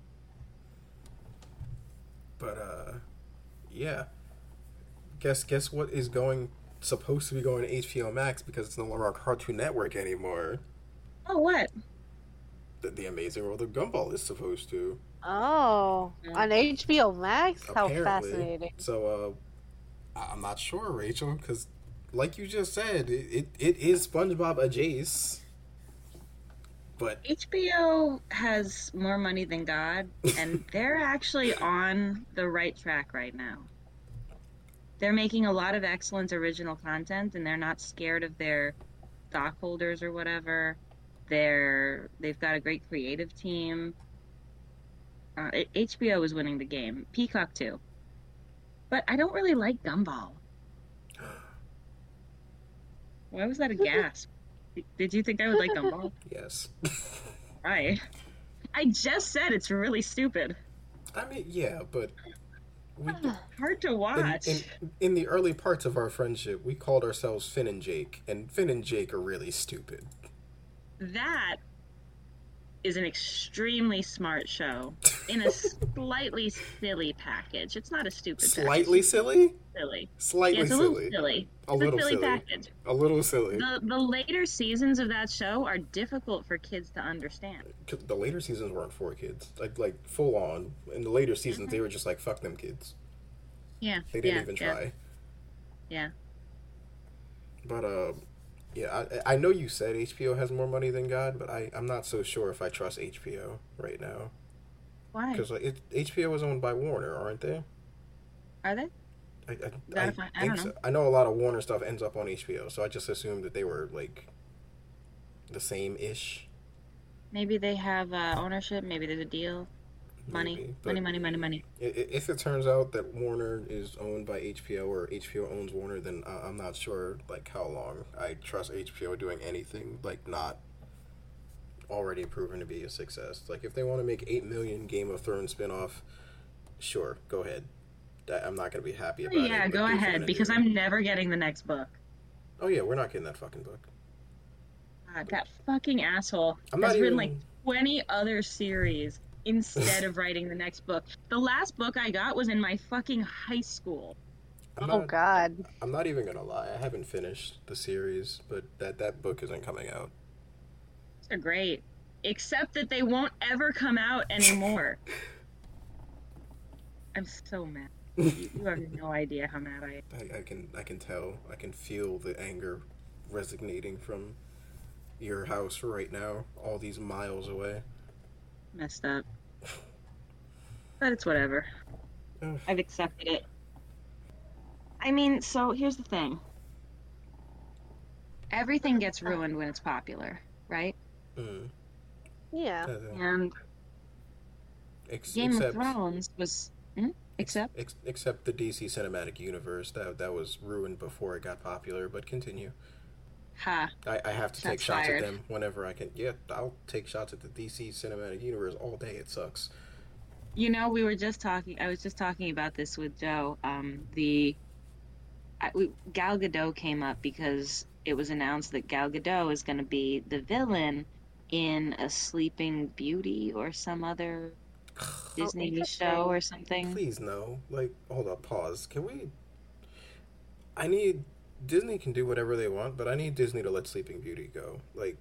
S2: But, uh, yeah. Guess guess what is going supposed to be going to H B O Max because it's no longer on Cartoon Network anymore.
S3: Oh, what?
S2: The, the Amazing World of Gumball is supposed to.
S1: Oh, on H B O Max?
S2: Apparently.
S1: How fascinating.
S2: So, uh, I'm not sure, Rachel, because like you just said, it, it, it is SpongeBob adjacent. But
S3: H B O has more money than God, and they're actually on the right track right now. They're making a lot of excellent original content, and they're not scared of their stockholders or whatever. They're they've got a great creative team. Uh, H B O is winning the game. Peacock too. But I don't really like Gumball. Why was that a gasp? Did you think I would like Gumball?
S2: yes.
S3: Why? I just said it's really stupid.
S2: I mean, yeah, but we,
S3: Hard to
S2: in,
S3: watch.
S2: in, in the early parts of our friendship, we called ourselves Finn and Jake, and Finn and Jake are really stupid.
S3: That is an extremely smart show in a slightly silly package. It's not a stupid
S2: Slightly
S3: package.
S2: silly?
S3: Silly.
S2: Slightly
S3: Yeah, it's a
S2: silly.
S3: little silly.
S2: A
S3: It's
S2: little
S3: a silly
S2: silly.
S3: package.
S2: A little silly.
S3: The the later seasons of that show are difficult for kids to understand.
S2: 'Cause the later seasons weren't for kids, like like full on. In the later seasons, they were just like fuck them kids.
S3: Yeah.
S2: They didn't
S3: yeah,
S2: even
S3: yeah,
S2: try.
S3: Yeah.
S2: But uh, yeah, I I know you said H B O has more money than God, but I I'm not so sure if I trust H B O right now.
S3: Why?
S2: Because like it, H B O is owned by Warner, aren't they?
S3: Are they?
S2: I I,
S3: That
S2: I
S3: if I- I
S2: think
S3: don't
S2: so.
S3: know.
S2: I know a lot of Warner stuff ends up on H B O, so I just assumed that they were like the same ish.
S3: Maybe they have uh, ownership. Maybe there's a deal. Money.
S2: Maybe, but
S3: Money, money, money, money.
S2: i- i- If it turns out that Warner is owned by H B O or H B O owns Warner, then I- I'm not sure like how long I trust H B O doing anything like not already proven to be a success. Like if they want to make eight million Game of Thrones spinoff, sure, go ahead. I- I'm not gonna be happy about it.
S3: Yeah,
S2: but
S3: go
S2: do what you're
S3: ahead,
S2: gonna
S3: because
S2: do.
S3: I'm never getting the next book.
S2: Oh yeah, we're not getting that fucking book.
S3: God, that fucking asshole
S2: I'm
S3: has
S2: not
S3: written
S2: even-
S3: like twenty other series instead of writing the next book. The last book I got was in my fucking high school.
S2: I'm
S1: Oh
S2: not,
S1: God.
S2: I'm not even gonna lie. I haven't finished the series, but that that book isn't coming out.
S3: They're great. Except that they won't ever come out anymore. I'm so mad. You, you have no idea how mad I am.
S2: I, I can I can tell. I can feel the anger resonating from your house right now, all these miles away.
S3: Messed up. But it's whatever.
S2: Ugh.
S3: I've accepted it. I mean, so here's the thing. Everything gets ruined when it's popular, right?
S2: Mm.
S1: Yeah.
S2: Uh, uh,
S3: And
S2: ex-
S3: Game
S2: except,
S3: of Thrones was... Hmm? Except?
S2: ex- except the D C Cinematic Universe that that was ruined before it got popular. But continue.
S3: Ha.
S2: I, I have to take
S3: Shots
S2: shots
S3: fired.
S2: at them whenever I can. Yeah, I'll take shots at the D C Cinematic Universe all day. It sucks.
S3: You know, we were just talking... I was just talking about this with Joe. Um, the... I, we, Gal Gadot came up because it was announced that Gal Gadot is going to be the villain in a Sleeping Beauty or some other Disney
S1: interesting.
S3: show or something.
S2: Please no. Like, hold up, pause. Can we? I need Disney can do whatever they want, but I need Disney to let Sleeping Beauty go. Like,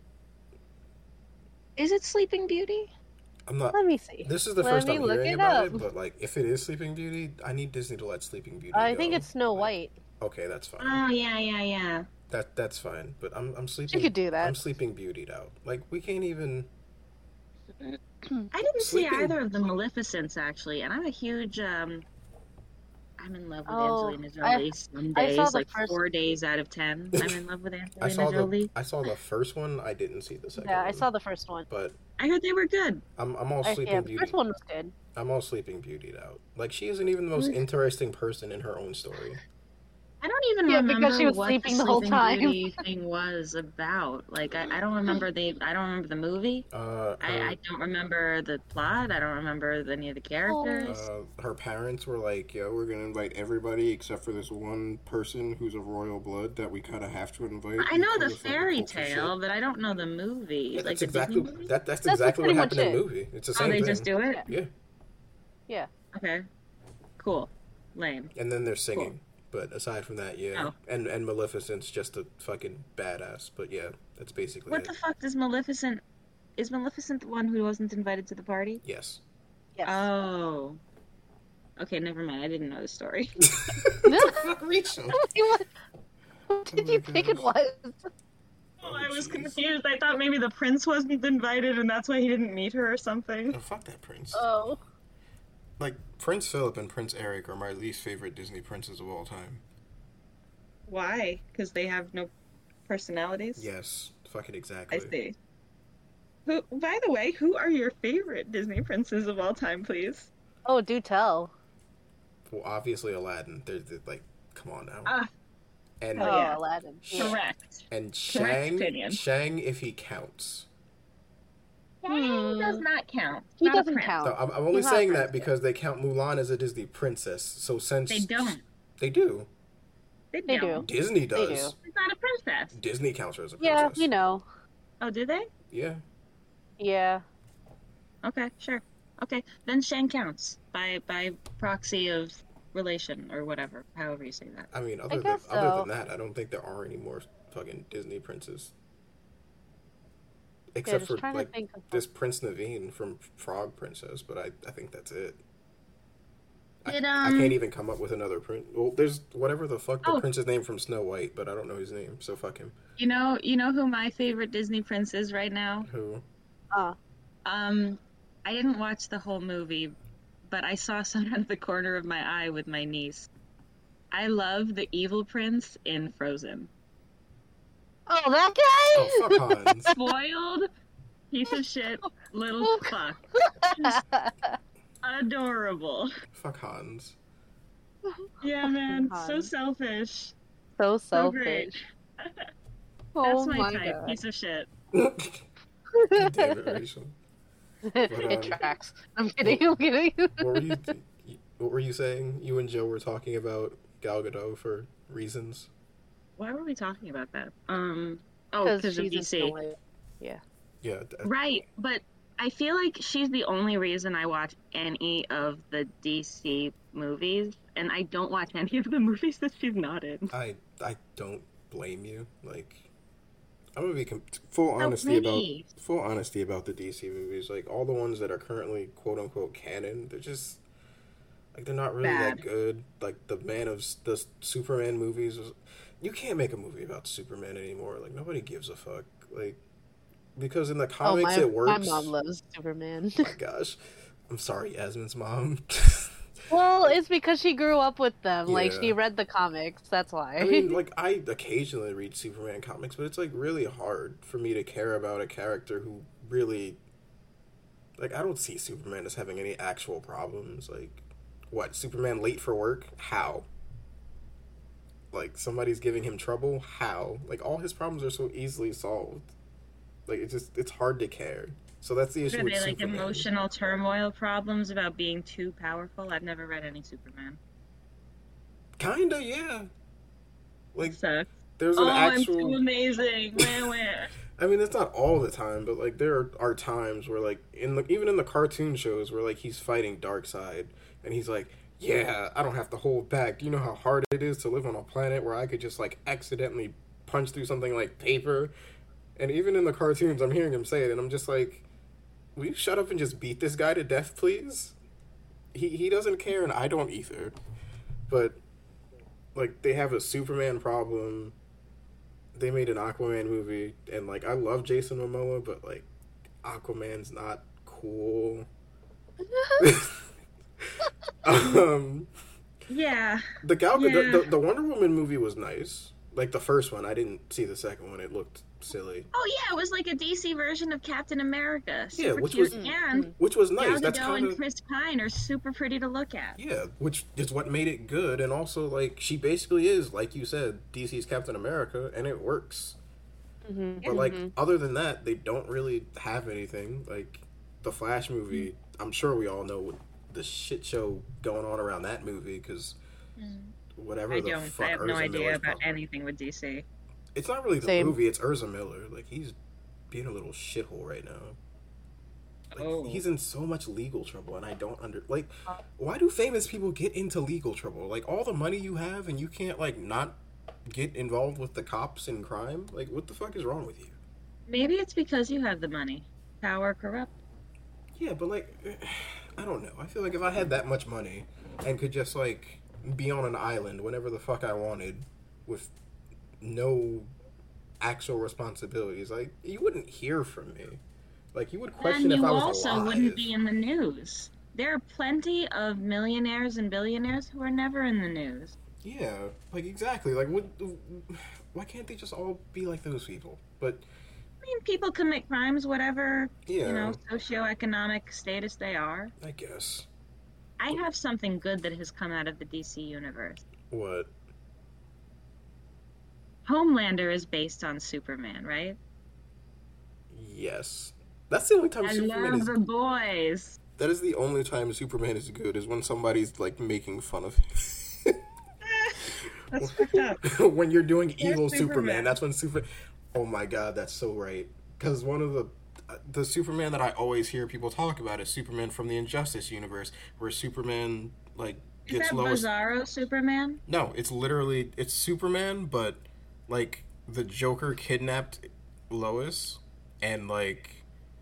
S3: Is it Sleeping Beauty?
S2: I'm not.
S1: Let me see.
S2: This is the
S1: Let
S2: first
S1: me
S2: I'm
S1: look
S2: hearing
S1: it
S2: about
S1: up.
S2: it, but like, if it is Sleeping Beauty, I need Disney to let Sleeping Beauty
S1: I
S2: go.
S1: think it's Snow
S2: Like,
S1: White.
S2: Okay, that's fine.
S3: Oh, yeah, yeah, yeah.
S2: That that's fine. But I'm I'm sleeping.
S1: could do that.
S2: I'm Sleeping Beauty'd out. Like, we can't even.
S3: I didn't see
S2: Sleeping-
S3: either of the Maleficents, actually, and I'm a huge, um... I'm in love with
S1: Oh,
S3: Angelina
S1: I-
S3: Jolie some
S1: I
S3: days,
S1: saw the
S3: like
S1: first-
S3: four days out of ten. I'm in love with
S2: I saw
S3: Angelina Jolie.
S2: the I saw the first one. I didn't see the second.
S1: Yeah,
S2: one.
S1: I saw the first one.
S2: But
S3: I heard they were good.
S2: I'm I'm all
S1: I,
S2: Sleeping
S1: yeah, the
S2: Beauty.
S1: first one was good.
S2: I'm all Sleeping Beauty'd out. Like, she isn't even the most interesting person in her own story.
S3: I don't even
S1: Yeah,
S3: remember
S1: because she was
S3: what
S1: sleeping
S3: the
S1: the whole
S3: Sleeping
S1: time.
S3: Beauty thing was about. Like, I, I don't remember they. I don't remember the movie.
S2: Uh,
S3: I,
S2: her,
S3: I don't remember the plot. I don't remember any of the characters.
S2: uh, her parents were like, "Yeah, we're gonna invite everybody except for this one person who's of royal blood that we kind of have to invite."
S3: I know the
S2: because of fucking
S3: fairy
S2: culture
S3: tale,
S2: shit."
S3: but I don't know the movie.
S2: Yeah,
S3: like
S2: that's
S3: the
S2: exactly
S3: Disney movie?
S2: that. That's,
S1: That's
S2: exactly what
S1: pretty
S2: happened
S1: much
S2: in the
S1: it.
S2: movie. It's the
S3: Oh,
S2: same
S3: they
S2: thing.
S3: just do it?
S2: Yeah,
S1: Yeah.
S3: Okay. Cool. Lame.
S2: and then they're singing. But aside from that, yeah,
S3: Oh.
S2: and and Maleficent's just a fucking badass. But yeah, that's basically
S3: What
S2: it.
S3: the fuck does Maleficent... Is Maleficent the one who wasn't invited to the party?
S2: Yes.
S1: Yes.
S3: Oh. Okay, never mind. I didn't know the story.
S1: No.
S2: Fuck, Rachel.
S1: what, what did
S2: Oh my
S1: you think it
S2: gosh.
S1: was?
S3: Oh, I was
S2: jeez.
S3: confused. I thought maybe the prince wasn't invited and that's why he didn't meet her or something.
S2: Oh, fuck that prince.
S1: Oh.
S2: Like, Prince Philip and Prince Eric are my least favorite Disney princes of all time.
S3: Why? Because they have no personalities?
S2: Yes, fucking exactly.
S3: I see. Who, by the way, who are your favorite Disney princes of all time, please?
S1: Oh, do tell.
S2: Well, obviously Aladdin. They're, they're like, come on now.
S3: Ah,
S2: and
S3: oh,
S1: Oh,
S3: yeah.
S1: Aladdin.
S2: Yeah.
S3: correct.
S2: and
S3: Correct
S2: Shang,
S3: opinion.
S2: Shang, if he counts.
S3: Shang
S1: Hmm.
S3: does not count.
S1: He
S3: Not a
S1: doesn't
S3: prince.
S1: count.
S2: So I'm, I'm only
S1: He's not a
S2: saying that
S1: princess.
S2: because they count Mulan as a Disney princess. So since
S3: They don't.
S2: they do,
S3: They,
S1: They
S3: don't.
S1: do.
S2: Disney
S1: They
S2: does.
S1: do.
S3: She's not a princess.
S2: Disney counts her as a
S1: Yeah,
S2: princess.
S1: you know.
S3: Oh, do they?
S2: Yeah.
S1: Yeah.
S3: Okay, sure. Okay, then Shang counts by by proxy of relation or whatever, however you say that.
S2: I mean, other than
S1: guess
S2: other
S1: so.
S2: than that, I don't think there are any more fucking Disney princes.
S1: Yeah,
S2: Except
S1: just
S2: for
S1: trying
S2: like
S1: to think of
S2: this Prince Naveen from Frog Princess, but I, I think that's it. I,
S3: Did,
S2: I
S3: um,
S2: can't even come up with another prince. Well, there's whatever the fuck the
S3: Oh.
S2: prince's name from Snow White, but I don't know his name, so fuck him.
S3: You know, you know who my favorite Disney prince is right now?
S2: Who?
S1: Uh,
S3: Um, I didn't watch the whole movie, but I saw some out of the corner of my eye with my niece. I love the evil prince in Frozen.
S1: oh, that guy?
S2: Oh, fuck Hans.
S3: Spoiled piece of shit little fuck. Just adorable.
S2: Fuck Hans.
S3: Yeah, man, so
S1: Hans.
S3: selfish.
S1: so
S3: So great.
S1: selfish.
S3: That's
S1: Oh
S3: my,
S1: my
S3: type,
S1: god.
S3: piece of shit.
S2: Damn it, Rachel.
S1: it
S2: um,
S1: tracks. I'm kidding. I'm kidding.
S2: What were you? What were you saying? You and Joe were talking about Gal Gadot for reasons.
S3: Why were we talking about that? Um, oh,
S1: Because
S3: because of
S1: she's in
S3: D
S1: Snow
S3: C.
S1: White.
S2: Yeah. th-
S3: Right, but I feel like she's the only reason I watch any of the D C movies, and I don't watch any of the movies that she's not in.
S2: I I don't blame you. Like, I'm gonna be com- full
S3: So
S2: honesty about
S3: pretty.
S2: full honesty about the D C movies. Like all the ones that are currently quote unquote canon, they're just like they're not really
S3: Bad.
S2: that good. Like the Man of S- the Superman movies, was, you can't make a movie about Superman anymore. Like nobody gives a fuck. Like because in the
S1: Oh,
S2: comics
S1: my,
S2: it works.
S1: my mom loves Superman.
S2: Oh my gosh, I'm sorry, Yasmin's mom.
S1: Well, it's because she grew up with them. Like,
S2: Yeah.
S1: she read the comics. That's why.
S2: I mean, like, I occasionally read Superman comics, but it's, like, really hard for me to care about a character who really... Like, I don't see Superman as having any actual problems. Like, what, Superman late for work? How? Like, somebody's giving him trouble? How? Like, all his problems are so easily solved. Like, it's just, it's hard to care. So that's the issue
S3: Are
S2: with
S3: they like
S2: Superman.
S3: emotional turmoil problems about being too powerful? I've never read any Superman.
S2: Kinda, yeah. Like,
S3: Sucks.
S2: there's an
S3: Oh,
S2: actual...
S3: I'm too amazing. Where, where?
S2: I mean, it's not all the time, but like there are, are times where like in the even in the cartoon shows where like he's fighting Darkseid and he's like, "Yeah, I don't have to hold back. Do you know how hard it is to live on a planet where I could just like accidentally punch through something like paper?" And even in the cartoons, I'm hearing him say it, and I'm just like, "Will you shut up and just beat this guy to death, please?" He he doesn't care, and I don't either. But like they have a Superman problem. They made an Aquaman movie, and like I love Jason Momoa, but like Aquaman's not cool. um,
S3: Yeah.
S2: the Gal Gadot,
S3: Yeah.
S2: the, the Wonder Woman movie was nice. Like the first one, I didn't see the second one. It looked silly,
S3: Oh yeah, it was like a D C version of Captain America. Super
S2: Yeah, which
S3: cute,
S2: was-
S3: and
S2: which was
S3: Gal
S2: nice. That's
S3: Gadot
S2: kind
S3: and
S2: of
S3: Chris Pine are super pretty to look at.
S2: yeah, which is what made it good. And also, like she basically is, like you said, D C's Captain America, and it works.
S1: Mhm.
S2: But like
S1: Mhm.
S2: other than that, they don't really have anything. Like the Flash movie, I'm sure we all know what the shit show going on around that movie because whatever
S3: I
S2: the
S3: don't.
S2: fuck
S3: I have no
S2: Urza
S3: idea
S2: Miller's
S3: about
S2: problem-
S3: anything with D C.
S2: It's not really the
S1: Same.
S2: movie; it's Urza Miller. Like he's being a little shithole right now. Like,
S3: Oh.
S2: he's in so much legal trouble, and I don't under like. Why do famous people get into legal trouble? Like all the money you have, and you can't like not get involved with the cops and crime. Like what the fuck is wrong with you?
S3: Maybe it's because you have the money. Power corrupt.
S2: Yeah, but like, I don't know. I feel like if I had that much money and could just like be on an island whenever the fuck I wanted, with no actual responsibilities. Like, you wouldn't hear from me. Like, you would question
S3: And
S2: if
S3: you
S2: I was
S3: also
S2: alive.
S3: wouldn't be in the news. There are plenty of millionaires and billionaires who are never in the news.
S2: Yeah, like exactly. Like, what? Why can't they just all be like those people? But
S3: I mean, people commit crimes, whatever,
S2: yeah,
S3: you know, socioeconomic status they are.
S2: I guess.
S3: I have something good that has come out of the D C universe.
S2: What?
S3: Homelander is based on Superman, right?
S2: Yes. That's the only time
S3: I
S2: Superman
S3: love
S2: is.
S3: the boys.
S2: That is the only time Superman is good. Is when somebody's like making fun of him.
S3: That's fucked up.
S2: When you're doing evil
S3: Superman.
S2: Superman, that's when Super. Oh my God, that's so right. Because one of the the Superman that I always hear people talk about is Superman from the Injustice universe, where Superman like
S3: Is
S2: gets
S3: that
S2: Lois.
S3: Bizarro Superman?
S2: No, it's literally it's Superman, but like the Joker kidnapped Lois, and like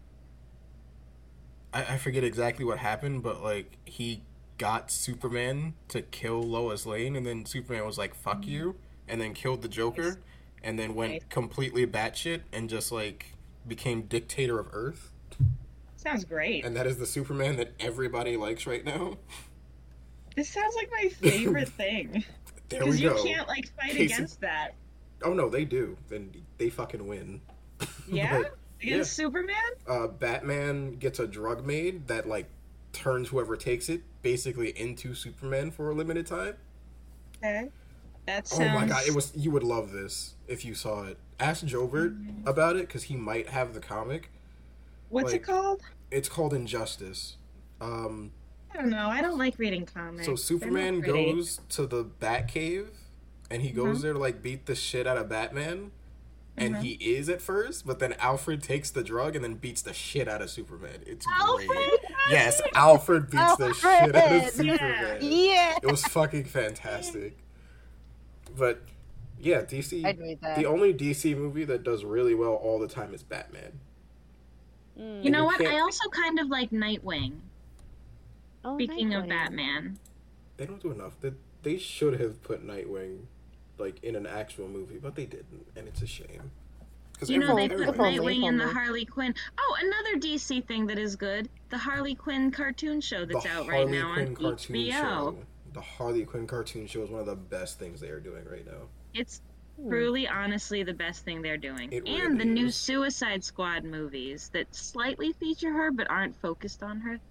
S2: I, I forget exactly what happened, but like he got Superman to kill Lois Lane, and then Superman was like, "Fuck you," and then killed the Joker, and then went
S3: Nice.
S2: completely batshit and just like became dictator of Earth.
S3: Sounds great.
S2: And that is the Superman that everybody likes right now.
S3: This sounds like my favorite thing.
S2: There we go.
S3: like fight
S2: Case in-
S3: against that.
S2: Oh no, they do. Then they fucking win.
S3: Yeah?
S2: But,
S3: Against Superman?
S2: uh, Batman gets a drug made that like turns whoever takes it basically into Superman for a limited time.
S3: Okay. That
S2: Oh
S3: sounds...
S2: my god, it was you would love this if you saw it. Ask Jobert about it because he might have the comic.
S3: What's
S2: like-
S3: it called?
S2: It's called Injustice. Um,
S3: I don't know. I don't like reading comics.
S2: so
S3: They're
S2: Superman
S3: not pretty.
S2: goes to the Batcave, and he goes
S3: Mhm.
S2: there to like beat the shit out of Batman. And
S3: Mhm.
S2: he is at first, but then Alfred takes the drug and then beats the shit out of Superman. It's
S3: Alfred?
S2: great. Yes, Alfred beats the shit out of
S1: Alfred!
S2: Superman.
S1: Yeah.
S2: It was fucking fantastic. But yeah, D C.
S1: I'd read that.
S2: The only D C movie that does really well all the time is Batman.
S1: Mm.
S3: You know
S2: you
S3: what?
S2: can't-
S3: I also kind of like Nightwing.
S1: Oh,
S3: Speaking of
S1: Nightwing.
S3: Batman.
S2: They don't do enough. They, they should have put Nightwing like in an actual movie, but they didn't, and it's a shame. Because
S3: You know, they put
S1: If only, if
S3: Nightwing in the
S1: only.
S3: Harley Quinn. Oh, another D C thing that is good. The Harley Quinn cartoon show that's out right
S2: Harley
S3: now
S2: Quinn
S3: on
S2: cartoon
S3: H B O.
S2: show. The Harley Quinn cartoon show is one of the best things they are doing right now.
S3: It's
S1: Hmm.
S3: truly, honestly, the best thing they're doing.
S2: It
S3: and the
S2: really
S3: new
S2: is.
S3: Suicide Squad movies that slightly feature her but aren't focused on her.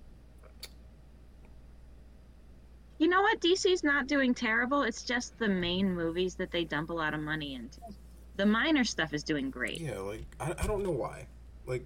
S3: You know what? D C's not doing terrible. It's just the main movies that they dump a lot of money into. The minor stuff is doing great.
S2: Yeah, like I, I don't know why. Like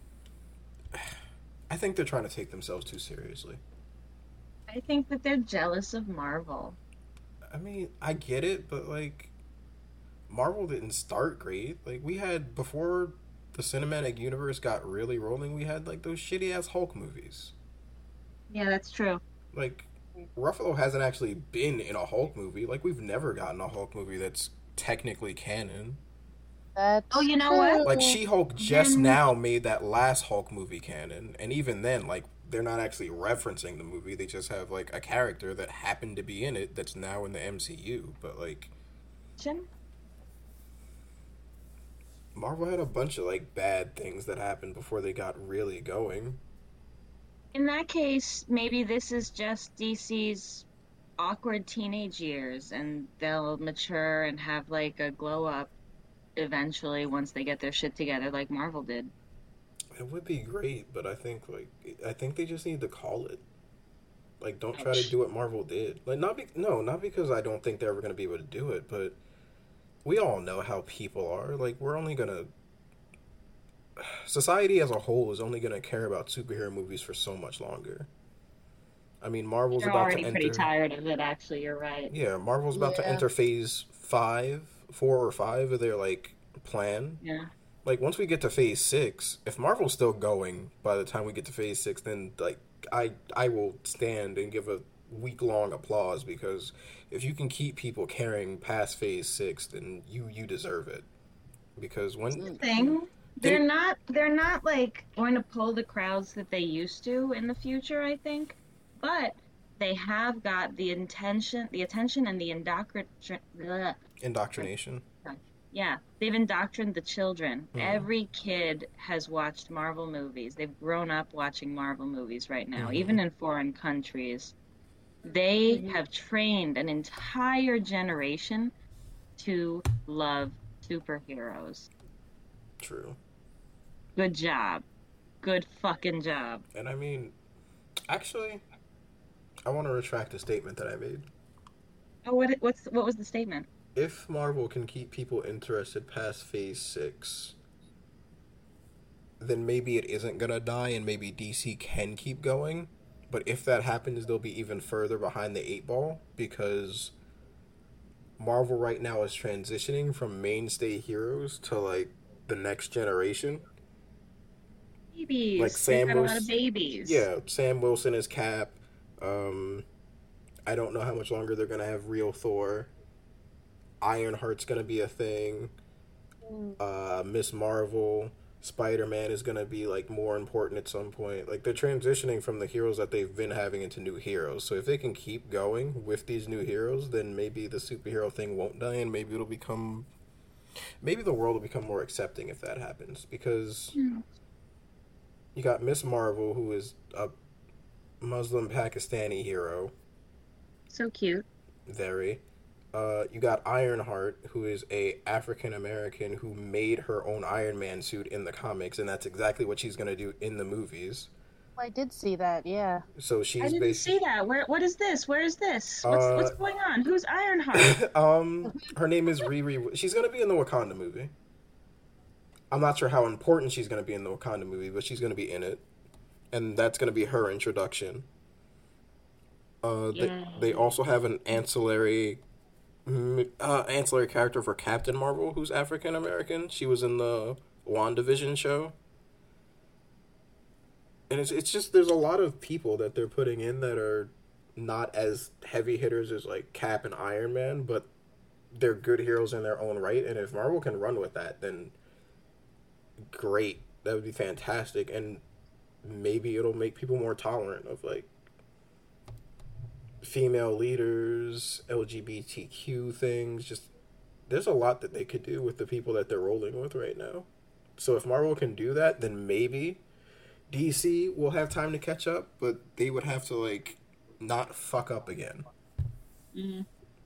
S2: I think they're trying to take themselves too seriously.
S3: I think that they're jealous of Marvel.
S2: I mean, I get it, but like Marvel didn't start great. Like we had before the cinematic universe got really rolling, we had like those shitty ass Hulk movies.
S3: Yeah, that's true.
S2: Like Ruffalo hasn't actually been in a Hulk movie. Like we've never gotten a Hulk movie that's technically canon.
S1: That's
S3: Oh, you know what?
S1: true.
S2: Like She-Hulk just
S3: Then-
S2: now made that last Hulk movie canon, and even then, like they're not actually referencing the movie. They just have like a character that happened to be in it that's now in the M C U. But like
S3: Jim?
S2: Marvel had a bunch of like bad things that happened before they got really going.
S3: In that case, maybe this is just D C's awkward teenage years, and they'll mature and have like a glow up eventually once they get their shit together, like Marvel did.
S2: It would be great, but I think like I think they just need to call it. Like, don't try to do what Marvel did. Like, not be no, not because I don't think they're ever gonna be able to do it, but we all know how people are. Like, we're only gonna society as a whole is only gonna care about superhero movies for so much longer. I mean, Marvel's
S3: They're
S2: about
S3: already
S2: to enter.
S3: pretty tired of it, actually, you're right.
S2: Yeah, Marvel's about to
S1: Yeah.
S2: enter phase five, four or five of their like plan.
S3: Yeah.
S2: Like once we get to phase six, if Marvel's still going by the time we get to phase six, then like I I will stand and give a week long applause, because if you can keep people caring past phase six, then you you deserve it. Because when
S3: Thing. They're
S2: Then-
S3: not they're not like going to pull the crowds that they used to in the future, I think. But they have got the intention the attention and the indoctrin- ugh,
S2: indoctrination,
S3: Yeah, they've indoctrinated the children.
S2: Hmm.
S3: Every kid has watched Marvel movies. They've grown up watching Marvel movies right now,
S2: Hmm.
S3: even in foreign countries. They
S1: Mhm.
S3: have trained an entire generation to love superheroes.
S2: True.
S3: Good job. Good fucking job.
S2: And I mean, actually, I want to retract a statement that I made.
S3: Oh, what what's what was the statement?
S2: If Marvel can keep people interested past Phase six, then maybe it isn't gonna die and maybe D C can keep going. But if that happens, they'll be even further behind the eight ball because Marvel right now is transitioning from mainstay heroes to like the next generation. Like
S3: Babies. They've
S2: Sam
S3: got a lot of
S2: Wilson,
S3: babies.
S2: yeah, Sam Wilson is Cap. Um, I don't know how much longer they're gonna have real Thor. Ironheart's gonna be a thing.
S1: Mm.
S2: uh, Miss Marvel, Spider Man is gonna be like more important at some point. Like they're transitioning from the heroes that they've been having into new heroes. So if they can keep going with these new heroes, then maybe the superhero thing won't die, and maybe it'll become maybe the world will become more accepting if that happens. Because
S3: Hmm.
S2: you got Miss Marvel, who is a Muslim Pakistani hero,
S3: So cute.
S2: very. Uh, you got Ironheart, who is a African American who made her own Iron Man suit in the comics, and that's exactly what she's gonna do in the movies.
S1: I did see that. Yeah.
S2: So
S3: I
S2: she's
S3: didn't
S2: basically,
S3: see that. Where what is this? Where is this? What's
S2: uh,
S3: what's going on? Who's Ironheart?
S2: um, her name is Riri. She's gonna be in the Wakanda movie. I'm not sure how important she's gonna be in the Wakanda movie, but she's gonna be in it, and that's gonna be her introduction. Uh, they they
S3: Yay.
S2: also have an ancillary mm, uh, ancillary character for Captain Marvel, who's African American. She was in the WandaVision show. And it's, it's just, there's a lot of people that they're putting in that are not as heavy hitters as like Cap and Iron Man, but they're good heroes in their own right. And if Marvel can run with that, then great. That would be fantastic. And maybe it'll make people more tolerant of like female leaders, L G B T Q things. Just there's a lot that they could do with the people that they're rolling with right now. So if Marvel can do that, then maybe D C will have time to catch up, but they would have to like not fuck up again.
S3: Mm,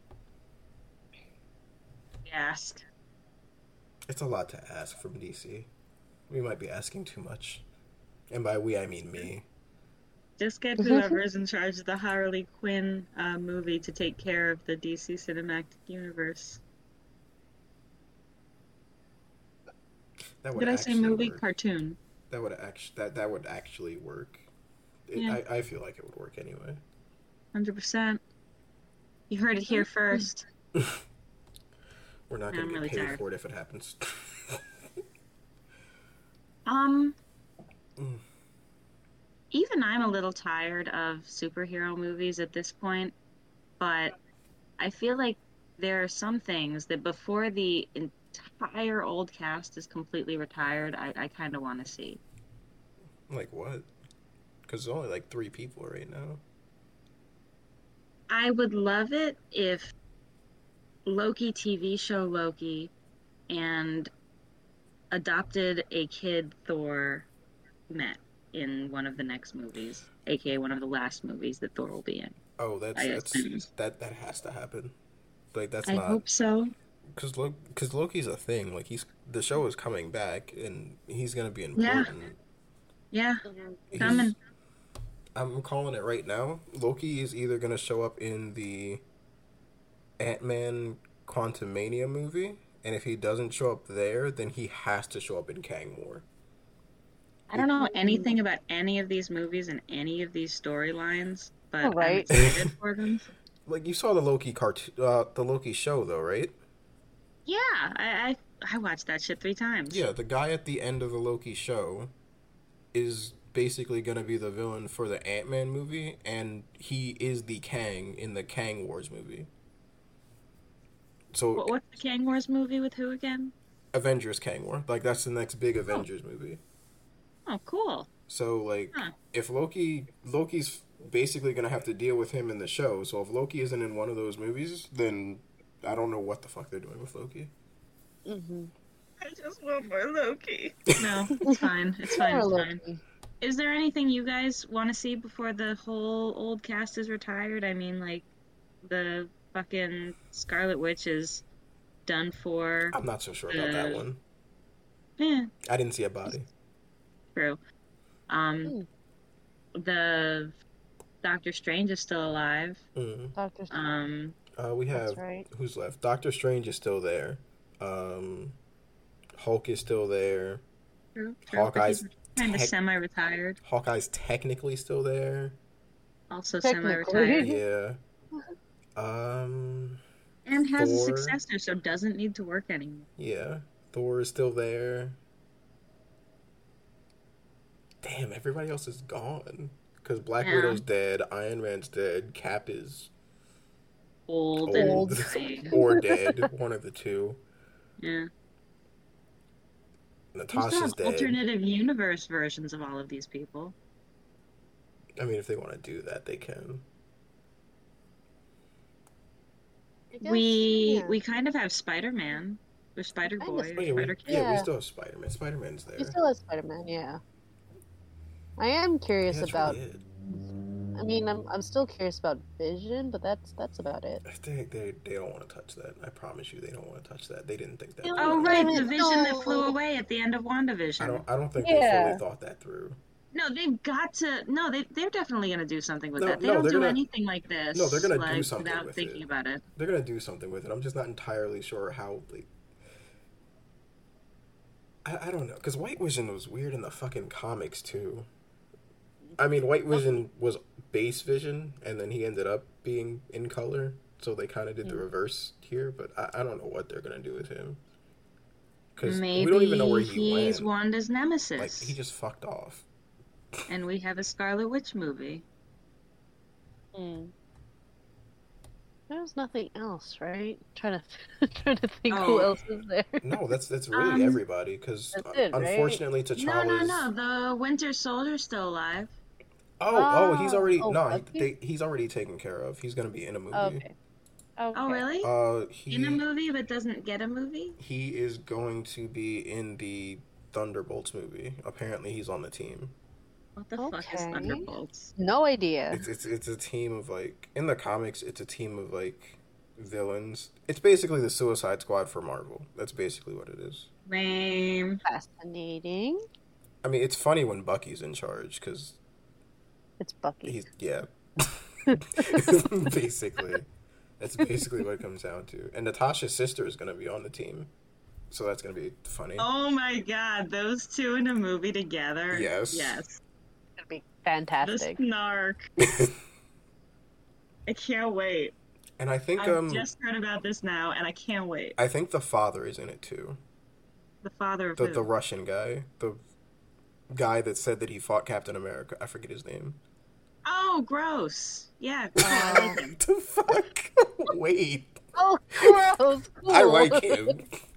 S3: yes.
S2: It's a lot to ask from D C. We might be asking too much. And by we I mean me.
S3: Just get whoever's in charge of the Harley Quinn uh, movie to take care of the D C Cinematic Universe.
S2: That would
S3: Did I say
S2: actually
S3: movie?
S2: work.
S3: Cartoon.
S2: That would actually that that would actually work. It,
S3: Yeah,
S2: I I feel like it would work anyway.
S3: one hundred percent. You heard it here first.
S2: We're not
S3: Yeah,
S2: going
S3: I'm
S2: to get
S3: really
S2: paid
S3: tired.
S2: for it if it happens.
S3: Um,
S2: Mm.
S3: even I'm a little tired of superhero movies at this point, but I feel like there are some things that before the entire old cast is completely retired, I, I kind of want to see.
S2: Like what? Because there's only like three people right now.
S3: I would love it if Loki T V show Loki and adopted a kid Thor met in one of the next movies, aka one of the last movies that Thor will be in.
S2: Oh, that's
S3: I
S2: that's
S3: assume.
S2: that that has to happen. Like that's
S3: I
S2: not
S3: hope so.
S2: because Lo- cause Loki's a thing. Like he's the show is coming back and he's gonna be
S3: Yeah,
S2: important.
S3: yeah,
S2: He's
S3: coming.
S2: I'm calling it right now. Loki is either gonna show up in the Ant Man Quantumania movie, and if he doesn't show up there, then he has to show up in Kang War.
S3: I don't
S2: It,
S3: know anything about any of these movies and any of these storylines,
S1: All
S3: but I'm
S1: right.
S3: excited for them.
S2: like you saw the Loki cart, uh, the Loki show though, right?
S3: Yeah, I, I I watched that shit three times.
S2: Yeah, the guy at the end of the Loki show is basically gonna be the villain for the Ant Man movie, and he is the Kang in the Kang Wars movie. So
S3: What, what's the Kang Wars movie with who again?
S2: Avengers Kang War, like that's the next big
S3: Oh,
S2: Avengers movie.
S3: oh, cool.
S2: So like,
S3: Huh.
S2: if Loki Loki's basically gonna have to deal with him in the show. So if Loki isn't in one of those movies, then I don't know what the fuck they're doing with Loki.
S1: Mm-hmm.
S3: I just want more Loki. No, it's fine. It's fine. It's fine. Is there anything you guys want to see before the whole old cast is retired? I mean, like, the fucking Scarlet Witch is done for.
S2: I'm not so sure
S3: the...
S2: about that one.
S3: Yeah.
S2: I didn't see a body.
S3: True. Um,
S1: Mm.
S3: the Doctor Strange is still alive.
S2: Mm.
S1: Doctor Strange.
S3: Um,
S2: uh, we have
S1: right.
S2: who's left? Doctor Strange is still there. Um, Hulk is still there.
S3: true, true,
S2: Hawkeye's
S3: kind of
S2: tech-
S3: semi-retired.
S2: Hawkeye's technically still there.
S3: Also
S1: Technically.
S3: semi-retired.
S2: Yeah. Um.
S3: And has
S2: Thor.
S3: a successor, so doesn't need to work anymore.
S2: Yeah. Thor is still there. Damn, everybody else is gone. Because Black
S3: Yeah.
S2: Widow's dead, Iron Man's dead, Cap is
S3: Old,
S2: old
S3: and dying.
S2: or dead, one of the two.
S3: Yeah. We still
S2: Natasha's
S3: have
S2: dead.
S3: alternative universe versions of all of these people.
S2: I mean, if they want to do that, they can.
S1: I guess,
S3: We
S1: yeah.
S3: we kind of have Spider-Man, or
S1: Kind
S3: Spider-Boy,
S1: of
S3: or
S2: Oh, yeah, we,
S3: Spider-Kid.
S2: yeah, we
S1: Yeah.
S2: still have Spider-Man. Spider-Man's there.
S1: He still has Spider-Man, yeah. I am curious
S2: Yeah, that's
S1: about.
S2: really it.
S1: I mean, I'm I'm still curious about Vision, but that's that's about it.
S2: They, they, they don't want to touch that. I promise you, they don't want to touch that. They didn't think that.
S1: Oh,
S2: through.
S3: Oh, right,
S1: Damn
S3: the
S1: it,
S3: Vision that
S1: no.
S3: flew away at the end of WandaVision.
S2: I don't. I don't think
S1: Yeah.
S2: they fully thought that through.
S3: No, they've got to. No, they they're definitely gonna do something with
S2: No,
S3: that. They
S2: no,
S3: don't
S2: they're
S3: do
S2: gonna-
S3: anything like this.
S2: no, they're gonna do
S3: like,
S2: something
S3: without
S2: with
S3: thinking
S2: it.
S3: about it.
S2: They're gonna do something with it. I'm just not entirely sure how. Like, I, I don't know, because White Vision was weird in the fucking comics too. I mean, White Vision was base Vision, and then he ended up being in color. So they kind of did the
S1: Mm.
S2: reverse here, but I, I don't know what they're gonna do with him. Because
S3: Maybe
S2: we don't even know where he
S3: he's
S2: went.
S3: Wanda's nemesis,
S2: Like, he just fucked off.
S3: and we have a Scarlet Witch movie.
S1: Hmm. There's nothing else, right? Trying to trying to think who
S3: Oh.
S1: else is there.
S2: No, that's that's really
S3: Um,
S2: everybody. Because
S1: That's it, right?
S2: unfortunately,
S3: No,
S2: T'Challa's.
S3: no, no. The Winter Soldier's still alive.
S2: Oh, oh, he's
S1: Oh,
S2: already
S1: oh,
S2: no, he,
S1: Bucky?
S2: they, he's already taken care of. He's gonna be in a movie.
S1: Okay. Okay.
S3: Oh, really?
S2: Uh, he
S3: In a movie, but doesn't get a movie?
S2: he is going to be in the Thunderbolts movie. Apparently, he's on the team.
S3: What the fuck is
S1: Okay.
S3: Thunderbolts?
S1: No idea.
S2: It's it's it's a team of like in the comics. It's a team of like villains. It's basically the Suicide Squad for Marvel. That's basically what it is.
S3: Lame.
S1: Fascinating.
S2: I mean, it's funny when Bucky's in charge because
S1: It's Bucky.
S2: he's yeah. Basically, that's basically what it comes down to. And Natasha's sister is going to be on the team, so that's going to be funny.
S3: Oh my god, those two in a movie together.
S2: Yes.
S3: Yes.
S1: It's gonna be
S3: The
S1: fantastic.
S3: snark. I can't wait.
S2: And I think
S3: I've
S2: um
S3: just heard about this now, and I can't wait.
S2: I think the father is in it too.
S3: The father of
S2: The
S3: who?
S2: the Russian guy, the guy that said that he fought Captain America. I forget his name.
S3: Oh, gross. Yeah, cool. I like him.
S2: What the fuck? Wait,
S1: Oh, gross! Cool.
S2: I like him.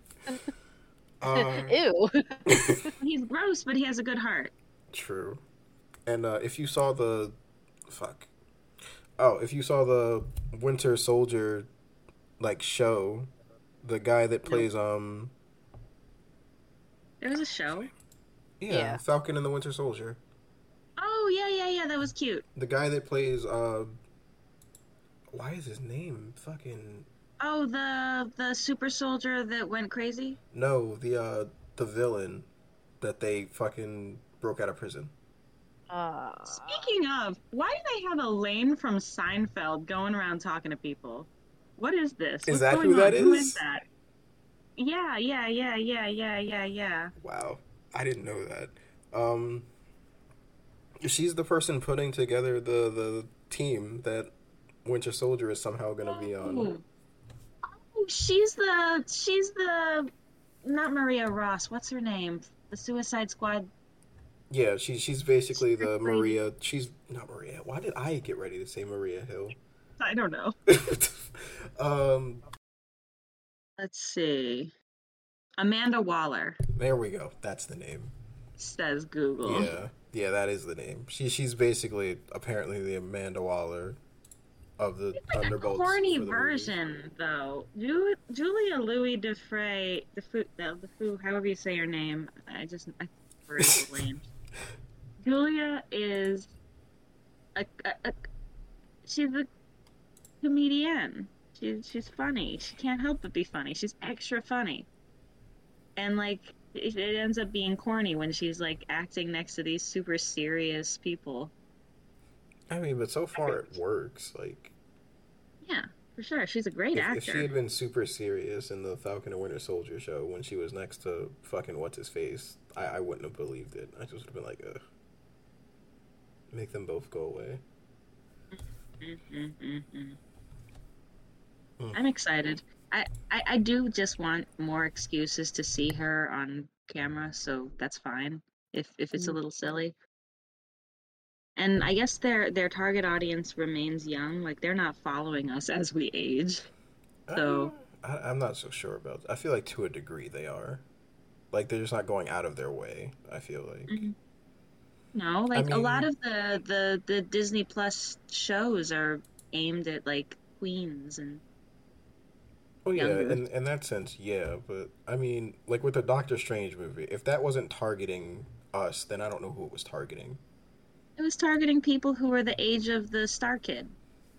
S2: Uh,
S1: Ew.
S3: He's gross, but he has a good heart.
S2: True. And uh, if you saw the fuck, oh, if you saw the Winter Soldier like show, the guy that plays um
S3: There was a show.
S2: yeah,
S1: Yeah.
S2: Falcon and the Winter Soldier.
S3: Oh, yeah, yeah, yeah, that was cute.
S2: The guy that plays uh why is his name fucking
S3: Oh, the the super soldier that went crazy?
S2: no, the uh the villain that they fucking broke out of prison.
S1: Uh,
S3: Speaking of, why do they have Elaine from Seinfeld going around talking to people? What is this?
S2: Is
S3: What's
S2: that
S3: going
S2: who that
S3: on? Who
S2: is?
S3: is that? Yeah, yeah, yeah, yeah, yeah, yeah, yeah.
S2: Wow. I didn't know that. Um she's the person putting together the the team that Winter Soldier is somehow going to be on.
S3: Oh. Oh, she's the she's the not Maria Ross. What's her name? The Suicide Squad.
S2: Yeah, she, she's basically the
S3: Strictly-
S2: Maria. She's not Maria. Why did I get ready to say Maria Hill?
S3: I don't know.
S2: um,
S3: Let's see. Amanda Waller,
S2: there we go. That's the name.
S3: says Google.
S2: Yeah, yeah, that is the name. She she's basically apparently the Amanda Waller of the
S3: Like a
S2: Thunderbolts
S3: corny
S2: for the movies.
S3: version, though. Ju- Julia Louis Defray, Defu, the Defu, however you say her name. I just I prefer it lame. Julia is a, a, a she's a comedian. She's she's funny. She can't help but be funny. She's extra funny. And like it, it ends up being corny when she's like acting next to these super serious people.
S2: I mean, but so far it works. Like,
S3: Yeah, for sure. She's a great
S2: if,
S3: actor.
S2: if she had been super serious in the Falcon and Winter Soldier show when she was next to fucking what's his face, I, I wouldn't have believed it. I just would have been like, ugh. Make them both go away.
S3: Mm-mm-mm-mm.
S2: Mm.
S3: I'm excited. I, I, I do just want more excuses to see her on camera, so that's fine if if it's a
S1: Mm.
S3: little silly. And I guess their their target audience remains young, like they're not following us as we age. So
S2: Uh, I, I'm not so sure about that. I feel like to a degree they are. Like, they're just not going out of their way, I feel like.
S3: Mhm. No, like a lot
S2: mean-
S3: of the, the the Disney Plus shows are aimed at like queens and
S2: Oh yeah,
S3: younger.
S2: in in that sense, yeah. But I mean, like with the Doctor Strange movie, if that wasn't targeting us, then I don't know who it was targeting.
S3: It was targeting people who were the age of the Star Kid.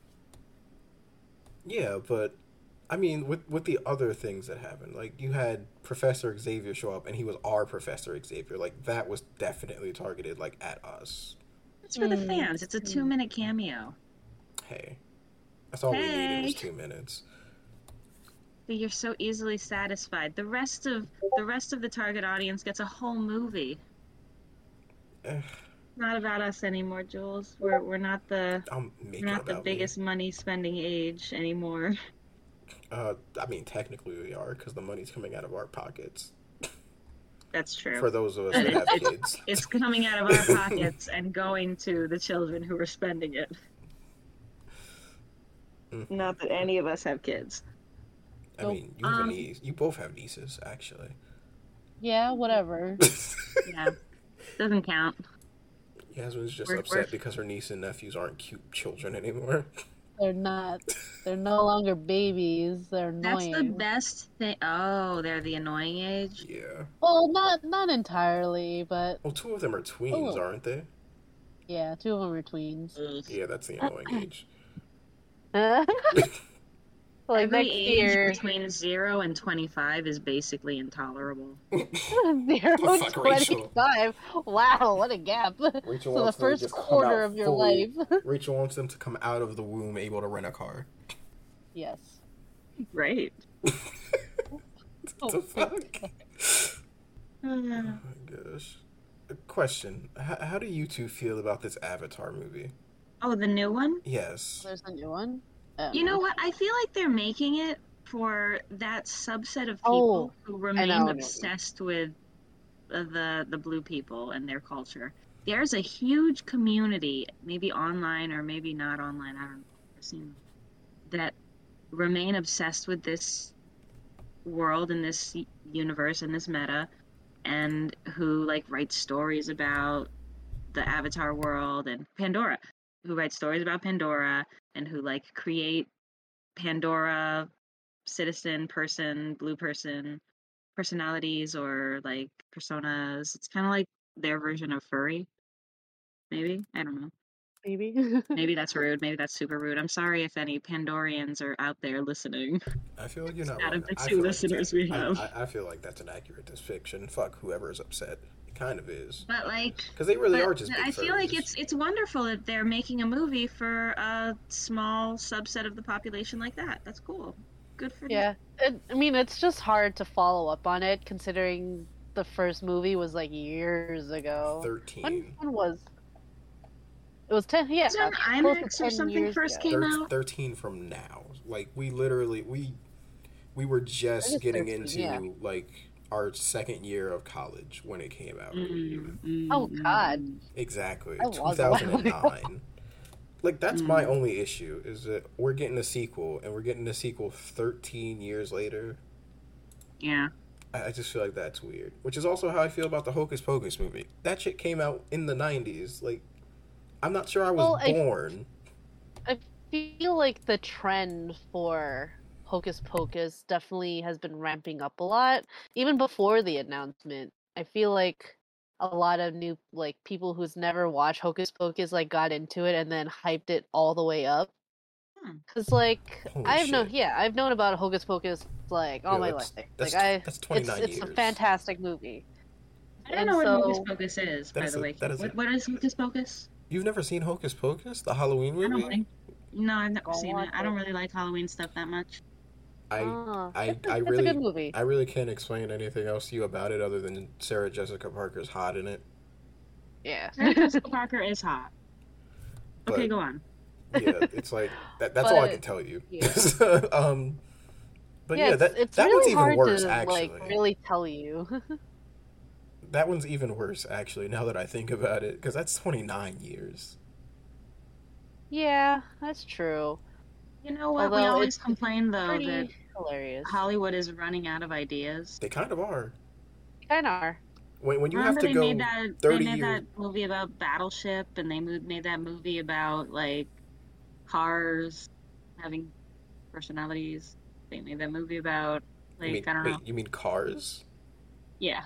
S2: Yeah, but I mean, with with the other things that happened, like you had Professor Xavier show up, and he was our Professor Xavier. Like that was definitely targeted like at us.
S3: It's for the
S1: Mm.
S3: fans. It's a two minute cameo.
S2: Hey, that's all we needed was
S3: Hey.
S2: two minutes.
S3: But you're so easily satisfied. The rest of the rest of the target audience gets a whole movie.
S2: Eh,
S3: Not about us anymore, Jules. We're we're not the
S2: I'm
S3: we're
S2: making
S3: not the
S2: about me.
S3: biggest money spending age anymore.
S2: Uh, I mean, technically we are because the money's coming out of our pockets.
S3: That's true.
S2: For those of us that have kids.
S3: It's coming out of our pockets and going to the children who are spending it.
S2: Mm.
S3: Not that any of us have kids.
S2: I mean, you have
S3: Um,
S2: a niece. You both have nieces, actually.
S1: Yeah, whatever.
S3: Yeah, doesn't count.
S2: Yasmin's just
S3: We're-
S2: upset
S3: we're-
S2: because her niece and nephews aren't cute children anymore.
S1: They're not. They're no longer babies. They're
S3: That's
S1: annoying.
S3: the best thing. Oh, they're the annoying age.
S2: Yeah.
S1: Well, not not entirely, but
S2: Well, two of them are tweens,
S1: Oh.
S2: aren't they?
S1: yeah, two of them are tweens.
S3: Ugh.
S2: Yeah, that's the annoying age.
S1: Like
S3: Every
S1: next
S3: age
S1: year,
S3: between zero and twenty-five is basically intolerable.
S1: zero
S2: Fuck, Rachel.
S1: twenty-five. Wow, what a gap!
S2: Rachel
S1: So the
S2: wants them to
S1: first
S2: just come
S1: quarter
S2: out
S1: of your
S2: fully.
S1: life.
S2: Rachel wants them to come out of the womb able to rent a car.
S1: Yes.
S3: Great.
S2: What the fuck? Oh my gosh. A question. H- how do you two feel about this Avatar movie?
S3: Oh, the new one?
S2: Yes.
S1: There's a new one. Oh.
S3: You know what? I feel like they're making it for that subset of people
S1: Oh,
S3: who remain
S1: know.
S3: obsessed with uh, the the blue people and their culture. There's a huge community, maybe online or maybe not online. I don't know. I've seen that remain obsessed with this world and this universe and this meta, and who like write stories about the Avatar world and Pandora, who write stories about Pandora and who like create Pandora citizen person, blue person personalities or like personas. It's kind of like their version of furry. Maybe. I don't know.
S1: Maybe.
S3: Maybe that's rude. Maybe that's super rude. I'm sorry if any Pandorians are out there listening.
S2: I feel like you're not
S3: Out
S2: wrong.
S3: of the
S2: I
S3: two
S2: feel like
S3: listeners
S2: that's-
S3: we
S2: I-
S3: have.
S2: I, I feel like that's an accurate depiction. Fuck whoever is upset. It kind of is.
S3: But like
S2: Because they really
S3: but
S2: are just big
S3: I feel like
S2: furries.
S3: it's it's wonderful that they're making a movie for a small subset of the population like that. That's cool. Good for them.
S1: Yeah. It, I mean, it's just hard to follow up on it considering the first movie was like years ago.
S2: thirteen.
S1: When, when was? It was ten. Yeah.
S3: Was it on
S1: close to
S3: IMAX or
S1: ten
S3: something
S1: years
S3: first
S1: ago.
S3: came
S2: Thir-
S3: out?
S2: thirteen from now. Like, we literally, we we were
S1: I
S2: just
S1: guess
S2: getting
S1: thirteen,
S2: into,
S1: yeah.
S2: like, our second year of college when it came out.
S3: Mm, mm,
S1: Oh,
S3: mm,
S1: God.
S3: mm.
S2: Exactly.
S1: That was a while
S2: two thousand nine. Like, that's my
S3: Mm.
S2: only issue, is that we're getting a sequel, and we're getting a sequel thirteen years later.
S3: Yeah.
S2: I I just feel like that's weird. Which is also how I feel about the Hocus Pocus movie. That shit came out in the nineties. Like, I'm not sure I was
S1: Well, I-
S2: born.
S1: feel like the trend for Hocus Pocus definitely has been ramping up a lot, even before the announcement. I feel like a lot of new like people who's never watched Hocus Pocus like got into it and then hyped it all the way up.
S3: Hmm.
S1: Cause like
S2: Holy
S1: I've known,
S2: shit.
S1: yeah, I've known about Hocus Pocus like all
S2: Yeah,
S1: my
S2: that's-
S1: life.
S2: that's
S1: like I,
S2: tw- that's
S1: it's
S2: twenty-nine
S1: it's a
S2: years.
S1: fantastic movie.
S3: I don't
S1: And
S3: know what
S1: so-
S3: Hocus Pocus is,
S2: That
S3: by
S2: is
S3: the
S2: a-
S3: way.
S2: that is a-
S3: What, what is Hocus Pocus?
S2: You've never seen Hocus Pocus, the Halloween
S3: I
S2: movie?
S3: don't think. No, I've never
S1: Go
S3: seen
S1: watch
S3: it. I don't
S1: it.
S3: really like Halloween stuff that much.
S2: I
S1: Ah,
S2: I
S1: it's a-
S2: I
S1: it's
S2: really
S1: a good movie.
S2: I really can't explain anything else to you about it other than Sarah Jessica Parker's hot in it.
S1: Yeah.
S3: Sarah Jessica Parker is hot. Okay,
S2: But-
S3: go on.
S2: Yeah, it's like that, that's all I
S1: But-
S2: can tell you.
S1: yeah.
S2: um, but
S1: yeah,
S2: yeah,
S1: it's,
S2: that
S1: it's
S2: that
S1: really
S2: one's even
S1: hard
S2: worse
S1: to
S2: actually.
S1: like really tell you.
S2: That one's even worse actually. Now that I think about it, because that's twenty-nine years.
S1: Yeah, that's true.
S3: You know what? we
S1: Although
S3: always
S1: it's
S3: complain, though,
S1: Pretty
S3: that
S1: hilarious.
S3: Hollywood is running out of ideas.
S2: They kind of are.
S1: Kind of are.
S2: When when you
S3: Remember
S2: have to
S3: they
S2: go
S3: made that
S2: thirty
S3: they made
S2: years.
S3: that movie about Battleship, and they moved, made that movie about like cars having personalities. They made that movie about like
S2: You mean,
S3: I don't
S2: wait,
S3: know.
S2: you mean Cars?
S3: Yeah,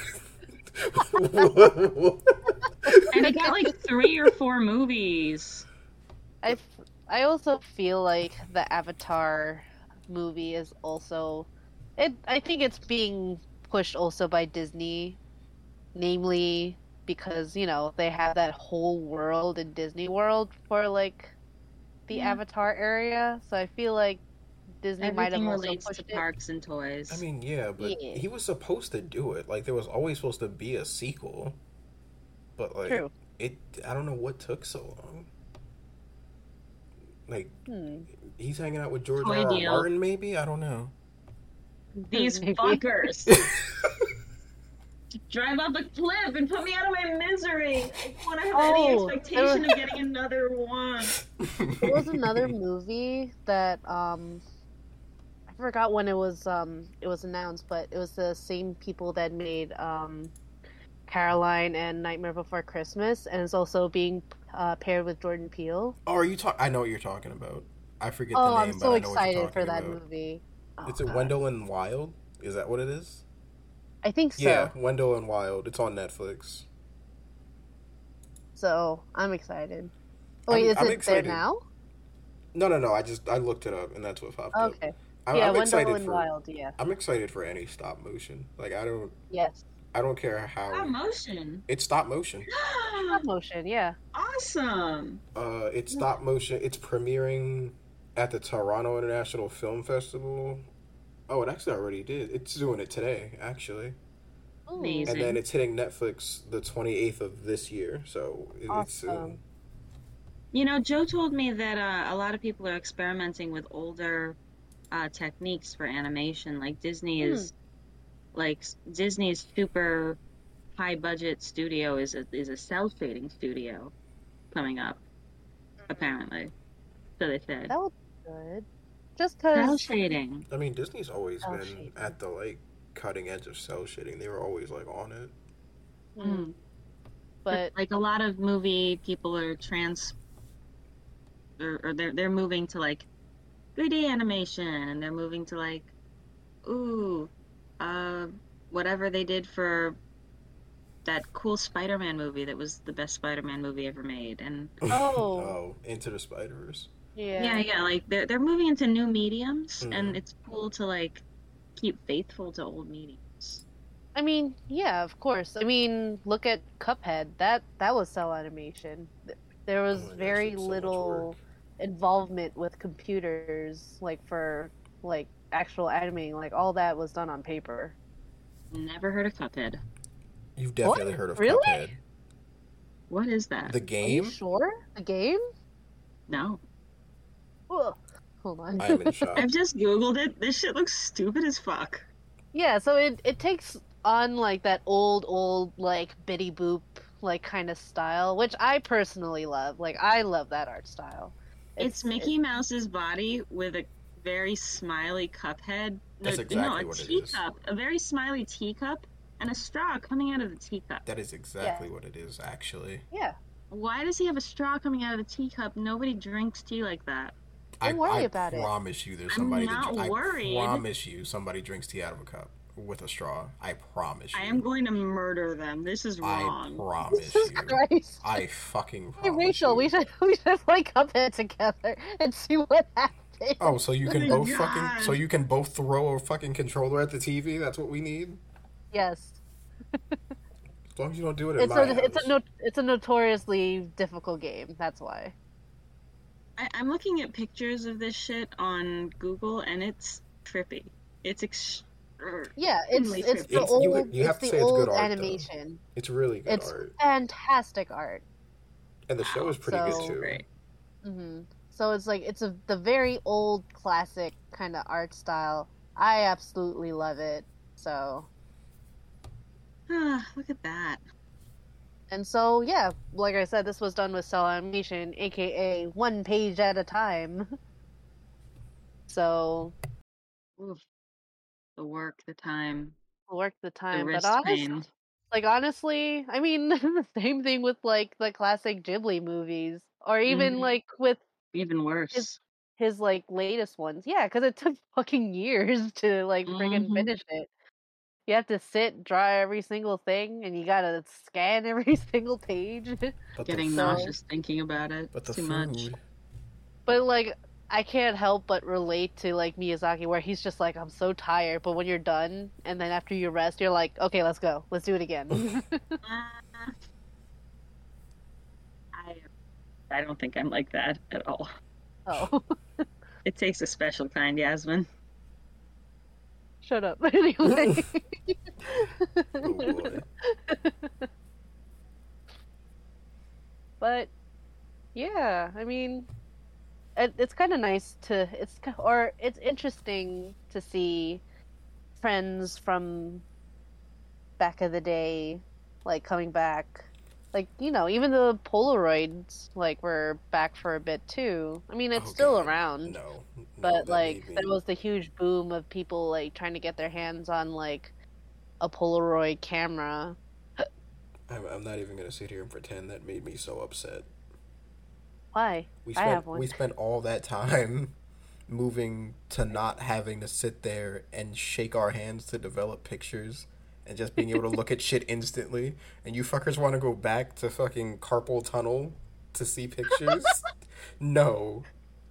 S2: What?
S3: and it got like three or four movies.
S1: I, f- I also feel like the Avatar movie is also it I think it's being pushed also by Disney, namely because, you know, they have that whole world in Disney World for like the
S3: Yeah.
S1: Avatar area. So I feel like Disney might have
S3: Everything
S1: also
S3: relates
S1: pushed
S3: to
S1: it.
S3: parks and toys.
S2: I mean, yeah, but
S1: Yeah.
S2: he was supposed to do it. Like there was always supposed to be a sequel. But like
S1: True.
S2: it I don't know what took so long. Like
S1: Hmm.
S2: he's hanging out with George
S3: Toy
S2: R. R.
S3: deal.
S2: Martin maybe? I don't know.
S3: These
S1: Maybe.
S3: fuckers drive up a cliff and put me out of my misery. I don't want to have
S1: Oh,
S3: any
S1: there
S3: expectation
S1: was-
S3: of getting another one.
S1: There was another movie that um I forgot when it was um it was announced, but it was the same people that made um Caroline and Nightmare Before Christmas, and it's also being uh, paired with Jordan Peele.
S2: Oh, are you talk? I know what you're talking about. I forget
S1: Oh,
S2: the name,
S1: I'm
S2: but
S1: so
S2: I know what you're
S1: excited for
S2: talking
S1: that
S2: about.
S1: movie. Oh,
S2: Is it
S1: God.
S2: Wendell and Wild? Is that what it is?
S1: I think so.
S2: Yeah, Wendell and Wild. It's on Netflix.
S1: So I'm excited. Oh, wait,
S2: I'm-
S1: is
S2: I'm
S1: it
S2: excited.
S1: there now?
S2: No, no, no. I just I looked it up, and that's what popped up.
S1: Okay.
S2: I'm,
S1: yeah,
S2: I'm
S1: Wendell
S2: excited
S1: and
S2: for.
S1: Wild. Yeah.
S2: I'm excited for any stop motion. Like I don't.
S1: Yes.
S2: I don't care how.
S3: Stop motion.
S2: It's stop motion.
S1: Stop motion. Yeah.
S3: Awesome.
S2: Uh, it's stop motion. It's premiering at the Toronto International Film Festival. Oh, it actually already did. It's doing it today, actually.
S1: Ooh.
S3: Amazing.
S2: And then it's hitting Netflix the twenty-eighth of this year, so it- it's soon.
S1: Awesome.
S3: You know, Joe told me that uh, a lot of people are experimenting with older uh, techniques for animation. Like Disney
S1: Hmm.
S3: is, like s- Disney's super high budget studio is a, is a cell shading studio coming up, apparently. So they said.
S1: That would be good. Just
S3: Cell
S1: because.
S3: shading.
S2: I mean, Disney's always
S1: Oh,
S2: been
S1: shit.
S2: at the like cutting edge of cell shading. They were always like on it.
S3: Mm.
S1: But
S3: like a lot of movie people are trans, or, or they're they're moving to like three D animation, and they're moving to like, ooh, uh, whatever they did for that cool Spider-Man movie that was the best Spider-Man movie ever made, and
S1: Oh.
S2: oh, Into the Spider Verse.
S1: yeah.
S3: yeah, yeah, like they're they're moving into new mediums,
S2: Mhm.
S3: and it's cool to like keep faithful to old mediums.
S1: I mean, yeah, of course. I mean, look at Cuphead. That that was cell animation. Th- There was
S2: Oh my gosh,
S1: very
S2: it's so much
S1: little
S2: work.
S1: involvement with computers, like for like actual animating. Like all that was done on paper.
S3: Never heard of Cuphead.
S2: You've definitely
S1: What?
S2: heard of
S1: Really?
S2: Cuphead.
S3: What is that?
S2: The
S1: Are you
S2: game?
S1: sure? The game?
S3: No,
S1: Ugh. Hold on.
S2: I am in shock.
S3: I've just googled it. This shit looks stupid as fuck.
S1: Yeah, so it it takes on like that old old like Bitty Boop like kind of style, which I personally love. Like I love that art style.
S3: It's, Mickey Mouse's body with a very smiley cup head. No,
S2: That's
S3: no,
S2: exactly
S3: a
S2: what it is.
S3: teacup. A very smiley teacup and a straw coming out of the teacup.
S2: That is exactly what it is, actually.
S1: Yeah.
S3: Why does he have a straw coming out of the teacup? Nobody drinks tea like that.
S1: Don't
S2: I,
S1: worry
S2: I
S1: about it.
S2: promise you, there's
S3: I'm
S2: somebody
S3: not
S2: that
S3: worried.
S2: I promise you, somebody drinks tea out of a cup with a straw. I promise you.
S3: I am going to murder them. This is
S2: I
S3: wrong.
S2: promise
S1: Jesus
S2: you.
S1: Christ.
S2: I fucking
S1: Hey
S2: promise
S1: Rachel,
S2: you.
S1: we should we should play Cuphead together and see what happens.
S2: Oh, so you
S3: Oh
S2: can
S3: my
S2: both
S3: God.
S2: fucking so you can both throw a fucking controller at the T V? That's what we need?
S1: Yes.
S2: As long as you don't do it in
S1: It's
S2: my
S1: a
S2: house.
S1: it's a no, it's a notoriously difficult game. That's why.
S3: I, I'm looking at pictures of this shit on Google, and it's trippy. It's ex-
S1: Yeah, it's
S3: Extremely
S1: it's
S3: trippy.
S1: the
S2: It's- you-
S1: old
S2: you have
S1: it's
S2: to
S1: the
S2: say it's good
S1: old
S2: art, though.
S1: animation.
S2: It's really good
S1: It's
S2: art.
S1: fantastic art.
S2: And the show is pretty
S1: So-
S2: good too.
S3: great.
S1: hmm So it's like it's a the very old classic kind of art style. I absolutely love it. So
S3: Ah, look at that.
S1: and so yeah, like I said, this was done with cell animation, aka one page at a time. So
S3: Oof. The work, the time,
S1: work the
S3: the
S1: time,
S3: wrist
S1: but honest,
S3: pain.
S1: like honestly, I mean the same thing with like the classic Ghibli movies, or even
S3: Mhm.
S1: like with
S3: Even worse.
S1: his like latest ones. Yeah, because it took fucking years to like friggin'
S3: Mhm.
S1: finish it. You have to sit, draw every single thing, and you gotta scan every single page.
S2: But
S3: Getting
S2: the
S1: So-
S3: nauseous thinking about it.
S2: But the
S3: Too
S2: food.
S3: much.
S1: But like, I can't help but relate to like Miyazaki, where he's just like, I'm so tired, but when you're done, and then after you rest, you're like, okay, let's go, let's do it again.
S3: Ah. I, I don't think I'm like that at all.
S1: oh,
S3: It takes a special kind, Yasmin.
S1: shut up. Anyway.
S2: Oh boy.
S1: But yeah, I mean, it, it's kind of nice to it's ki- or it's interesting to see friends from back of the day like coming back. Like, you know, even the Polaroids like were back for a bit too. I mean, it's
S2: Oh,
S1: still
S2: God.
S1: around,
S2: No. No,
S1: but
S2: that
S1: like
S2: made me-
S1: there was the huge boom of people like trying to get their hands on like a Polaroid camera.
S2: I'm, I'm not even gonna sit here and pretend that made me so upset.
S1: Why?
S2: We
S1: I
S2: spent
S1: have one.
S2: we spent all that time moving to not having to sit there and shake our hands to develop pictures and just being able to look at shit instantly. And you fuckers want to go back to fucking carpal tunnel to see pictures? No.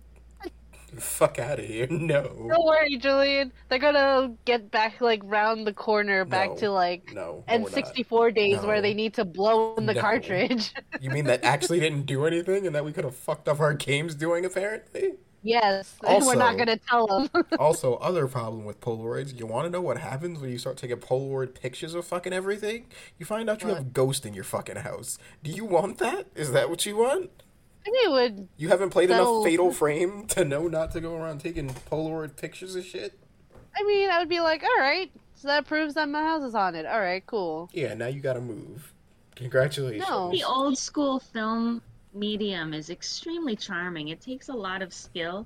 S2: Fuck out of here. No.
S1: Don't worry, Julian. They're gonna get back like round the corner, back
S2: No.
S1: to like
S2: No. no,
S1: N
S2: we're not.
S1: sixty-four days
S2: No.
S1: where they need to blow in the
S2: No.
S1: cartridge.
S2: You mean that actually didn't do anything and that we could have fucked up our games doing, apparently?
S1: Yes, and we're not
S2: Also-
S1: gonna tell them.
S2: Also, other problem with Polaroids, you want to know what happens when you start taking Polaroid pictures of fucking everything? You find out you
S1: What?
S2: have a ghost in your fucking house. Do you want that? Is that what you want?
S1: I mean, it would.
S2: You haven't played
S1: So-
S2: enough Fatal Frame to know not to go around taking Polaroid pictures of shit?
S1: I mean, I would be like, all right, so that proves that my house is haunted. All right, cool.
S2: Yeah, now you gotta move. Congratulations.
S1: No.
S3: The old school film medium is extremely charming. It takes a lot of skill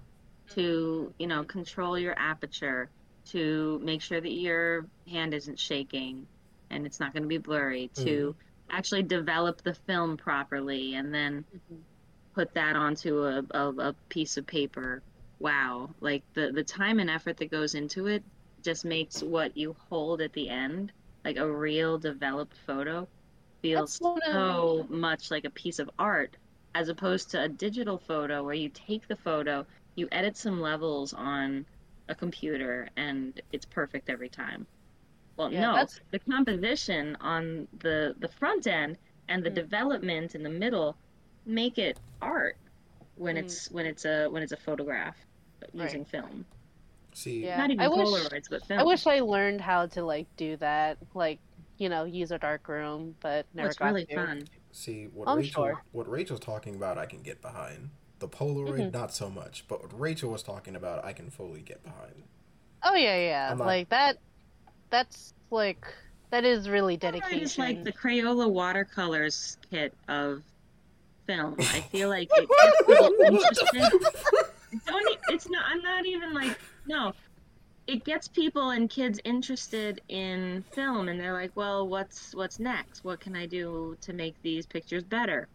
S3: to, you know, control your aperture, to make sure that your hand isn't shaking and it's not going to be blurry, to actually develop the film properly and then put that onto a, a, a piece of paper. Wow. Like the, the time and effort that goes into it just makes what you hold at the end, like a real developed photo, feels
S1: That's one of-
S3: so much like a piece of art as opposed to a digital photo where you take the photo, you edit some levels on a computer, and it's perfect every time. Well,
S1: Yeah,
S3: no,
S1: that's-
S3: the composition on the the front end and the
S1: Mm.
S3: development in the middle make it art when
S1: Mm.
S3: it's when it's a when it's a photograph using
S1: Right.
S3: film.
S2: See,
S1: Yeah.
S3: Not even
S1: I wish-
S3: Polaroids, but film.
S1: I wish I learned how to like do that, like you know, use a dark room, but
S3: Oh,
S1: never
S3: it's
S1: got
S3: really
S1: to.
S3: fun.
S2: see what
S1: I'm
S2: Rachel
S1: sure.
S2: what Rachel's talking about I can get behind. The Polaroid
S1: Mhm.
S2: not so much, but what Rachel was talking about I can fully get behind.
S1: Oh yeah, yeah,
S2: I'm not-
S1: like that. That's like that is really
S3: Polaroid
S1: dedication.
S3: is like the Crayola watercolors kit of film. I feel like it gets people interested. Don't e- it's not. I'm not even like no. It gets people and kids interested in film, and they're like, "Well, what's what's next? What can I do to make these pictures better?"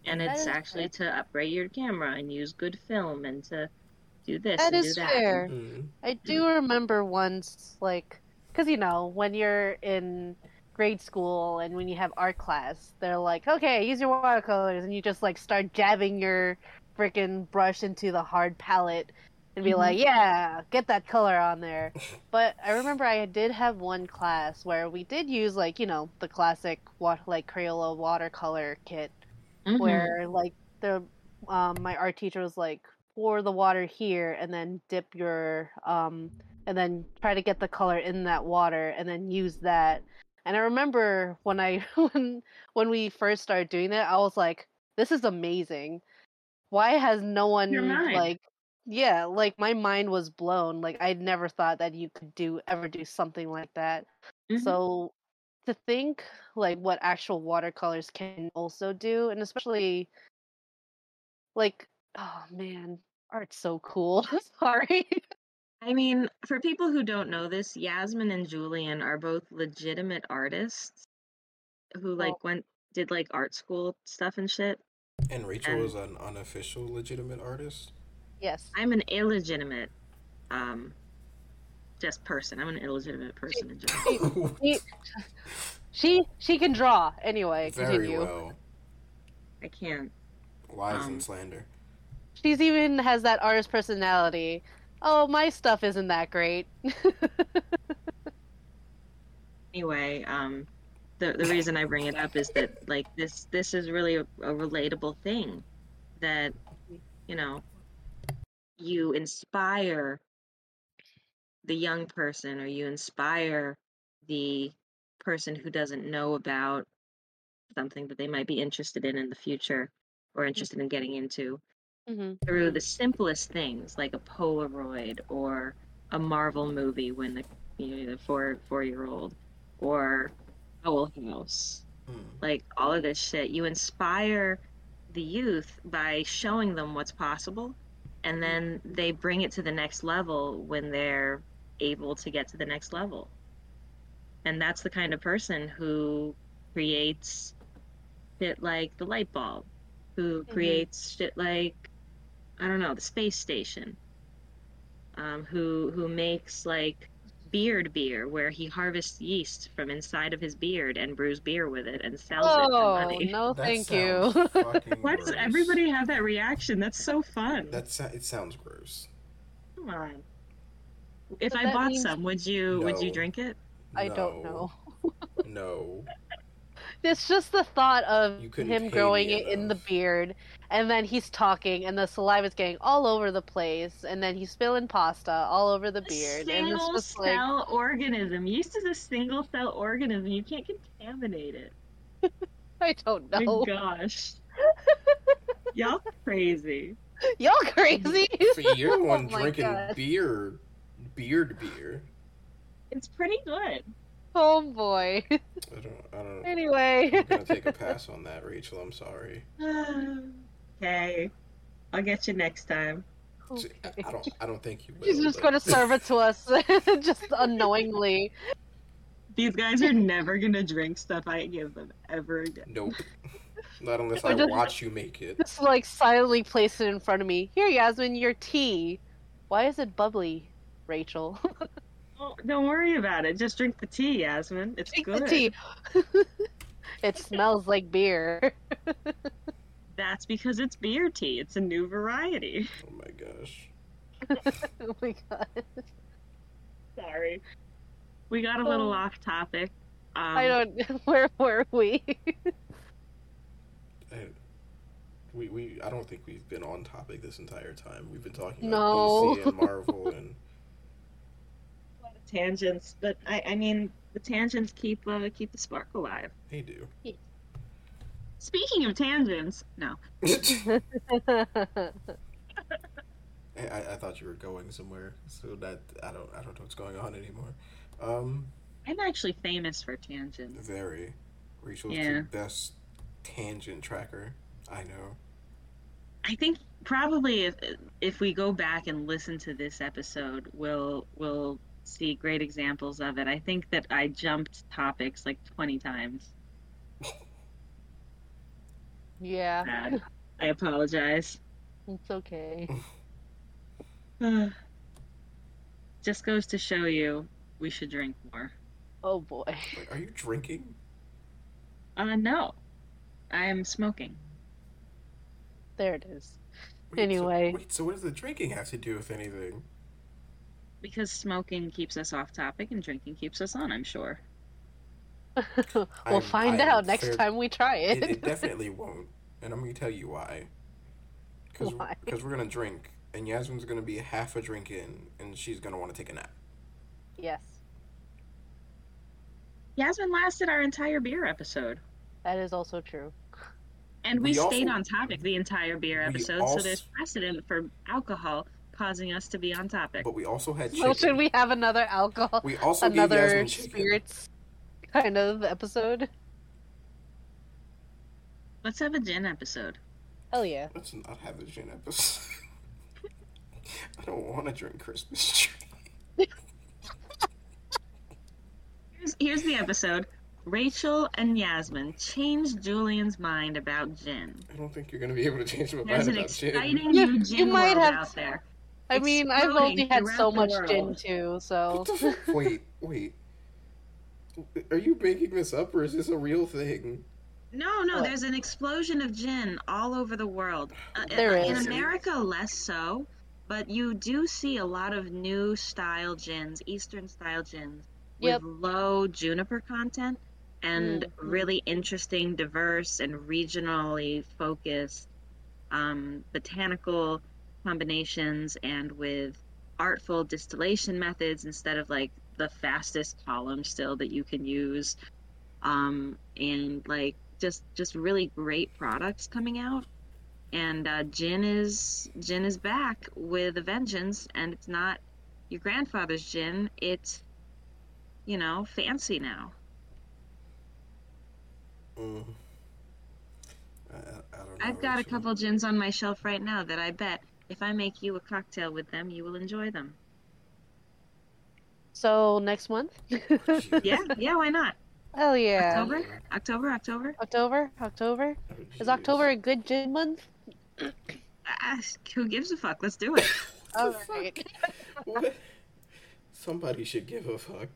S3: And
S1: That
S3: it's
S1: is
S3: actually
S1: fair.
S3: to upgrade your camera and use good film and to do this
S1: That
S3: and do
S1: is
S3: that.
S1: fair.
S2: Mm.
S1: I do remember once, like, because you know, when you're in grade school and when you have art class, they're like, okay, use your watercolors, and you just like start jabbing your freaking brush into the hard palette and be
S3: Mhm.
S1: like, yeah, get that color on there. But I remember I did have one class where we did use like, you know, the classic what like Crayola watercolor kit
S3: Mhm.
S1: where like the um my art teacher was like pour the water here and then dip your um and then try to get the color in that water and then use that. And I remember when I when when we first started doing that, I was like, this is amazing. Why has no
S3: Your
S1: one
S3: mind.
S1: like yeah, like my mind was blown. Like I'd never thought that you could do ever do something like that.
S3: Mhm.
S1: So to think like what actual watercolors can also do, and especially like, oh man, art's so cool. Sorry.
S3: I mean, for people who don't know this, Yasmin and Julian are both legitimate artists who
S1: Well,
S3: like went did like art school stuff and shit.
S2: And Rachel
S3: And
S2: is an unofficial legitimate artist.
S1: yes.
S3: I'm an illegitimate um just person. I'm an illegitimate person in general.
S1: She, she, she, she can draw. Anyway,
S2: Very
S1: continue.
S2: well.
S3: I can't.
S2: Lies
S3: Um,
S2: and slander.
S1: She's even has that artist personality. Oh, my stuff isn't that great.
S3: Anyway, um the the reason I bring it up is that like this this is really a, a relatable thing that you know you inspire the young person or you inspire the person who doesn't know about something that they might be interested in in the future or interested in getting into
S1: hmm
S3: through the simplest things like a Polaroid or a Marvel movie when the you know the four four year old or Owl House,
S2: Mm.
S3: like all of this shit. You inspire the youth by showing them what's possible, and then they bring it to the next level when they're able to get to the next level. And that's the kind of person who creates shit like the light bulb, who
S1: hmm
S3: creates shit like I don't know, the space station, um, who who makes like beard beer, where he harvests yeast from inside of his beard and brews beer with it and sells it for
S1: Oh,
S3: money.
S1: no,
S2: That
S1: thank
S2: sounds
S1: you.
S2: fucking
S3: Why does
S2: gross.
S3: everybody have that reaction? That's so fun.
S2: That sa- it sounds gross.
S3: Come on. If
S1: But
S3: I
S1: that
S3: bought
S1: means
S3: some, would you would you
S2: No.
S3: drink it?
S1: I don't
S2: No.
S1: know.
S2: No.
S1: It's just the thought of
S2: You couldn't
S1: him
S2: pay
S1: growing
S2: me
S1: it in the
S2: enough.
S1: beard, and then he's talking, and the saliva's getting all over the place, and then he's spilling pasta all over the
S3: A
S1: beard, and it's
S3: single
S1: just like,
S3: cell organism. Yeast is a single cell organism. You can't contaminate it.
S1: I don't
S3: My
S1: know.
S3: gosh. Y'all crazy.
S1: Y'all crazy.
S2: So you're the one
S1: Oh my
S2: drinking
S1: God.
S2: beer, beard beer.
S3: It's pretty good.
S1: Oh boy.
S2: I don't. I don't.
S1: Anyway.
S2: I'm gonna take a pass on that, Rachel. I'm sorry.
S3: Okay. I'll get you next time.
S2: See, I, I don't. I don't think you will.
S1: She's just
S2: but-
S1: gonna serve it to us, just unknowingly.
S3: These guys are never gonna drink stuff I give them ever again.
S2: Nope. Not unless
S1: Or
S2: I
S1: just-
S2: watch you make it.
S1: Just like silently place it in front of me. Here, Yasmin, your tea. Why is it bubbly, Rachel?
S3: Oh, don't worry about it. Just drink the tea, Yasmin. It's
S1: Drink
S3: good.
S1: the tea. It smells like beer.
S3: That's because it's beer tea. It's a new variety.
S2: Oh my gosh.
S1: Oh my god.
S3: Sorry. We got a little
S1: Oh.
S3: off topic. Um,
S1: I don't. Where were we?
S2: I, we we. I don't think we've been on topic this entire time. We've been talking
S1: No.
S2: about D C and Marvel and.
S3: Tangents, but I, I mean, the tangents keep uh, keep the spark alive.
S2: They do.
S3: Speaking of tangents, no.
S2: I, I I thought you were going somewhere, so that I don't I don't know what's going on anymore. Um,
S3: I'm actually famous for tangents.
S2: very. Rachel's
S3: Yeah.
S2: the best tangent tracker I know.
S3: I think probably if if we go back and listen to this episode, we'll we'll see great examples of it. I think that I jumped topics like twenty times.
S1: Yeah,
S3: Bad. I apologize.
S1: it's okay.
S3: Just goes to show you we should drink more.
S1: Oh boy.
S2: Like, are you drinking?
S3: Uh, no, I am smoking.
S1: There it is.
S2: Wait, so
S1: Anyway.
S2: wait, so what does the drinking have to do with anything?
S3: Because smoking keeps us off topic and drinking keeps us on, I'm sure.
S1: We'll
S2: I'm
S1: find
S2: I'm
S1: out next
S2: fair.
S1: time we try
S2: It,
S1: it.
S2: it definitely won't, and I'm gonna tell you why. Because
S1: Why?
S2: because we're gonna drink, and Yasmin's gonna be half a drink in, and she's gonna want to take a nap.
S1: Yes,
S3: Yasmin lasted our entire beer episode.
S1: that is also true.
S3: And we,
S2: We
S3: stayed
S2: also-
S3: on topic the entire beer
S2: we
S3: episode,
S2: also-
S3: so there's precedent for alcohol causing us to be on topic.
S2: But we also had
S1: So
S2: chicken.
S1: should we have another alcohol,
S2: We also gave
S1: another
S2: Yasmin chicken.
S1: spirits kind of episode?
S3: Let's have a gin episode.
S1: Hell yeah.
S2: Let's not have a gin episode. I don't want to drink Christmas tree.
S3: Here's, here's the episode. Rachel and Yasmin changed Julian's mind about gin.
S2: I don't think you're gonna be able to change my
S3: There's
S2: mind
S3: an
S2: about gin.
S3: exciting
S1: You-
S3: new
S1: you
S3: gin
S1: might
S3: world
S1: have-
S3: out there.
S1: I mean, I've
S3: Exploding
S1: only had so
S3: throughout the
S1: much gin
S3: world.
S1: too, so.
S2: What the fuck? Wait, wait. Are you making this up, or is this a real thing?
S3: No, no,
S1: What?
S3: there's an explosion of gin all over the world. Uh,
S1: There
S3: in
S1: is.
S3: America, less so, but you do see a lot of new style gins, Eastern style gins,
S1: Yep.
S3: with low juniper content and
S1: Mhm.
S3: really interesting, diverse, and regionally focused um, botanical combinations, and with artful distillation methods instead of like the fastest column still that you can use, um, and like just just really great products coming out. And uh, gin is gin is back with a vengeance, and it's not your grandfather's gin. It's, you know, fancy now.
S2: Mm. I, I don't know.
S3: I've got a
S2: Rachel.
S3: couple gins on my shelf right now that I bet if I make you a cocktail with them, you will enjoy them.
S1: So next month?
S2: Jesus.
S3: Yeah, yeah, why not?
S1: Hell yeah.
S3: October, October, October.
S1: October? October?
S2: Oh,
S1: Is
S2: jeez.
S1: October a good gin month?
S3: Ah, who gives a fuck? Let's do it.
S1: All
S2: The fuck?
S1: right.
S2: What? Somebody should give a fuck.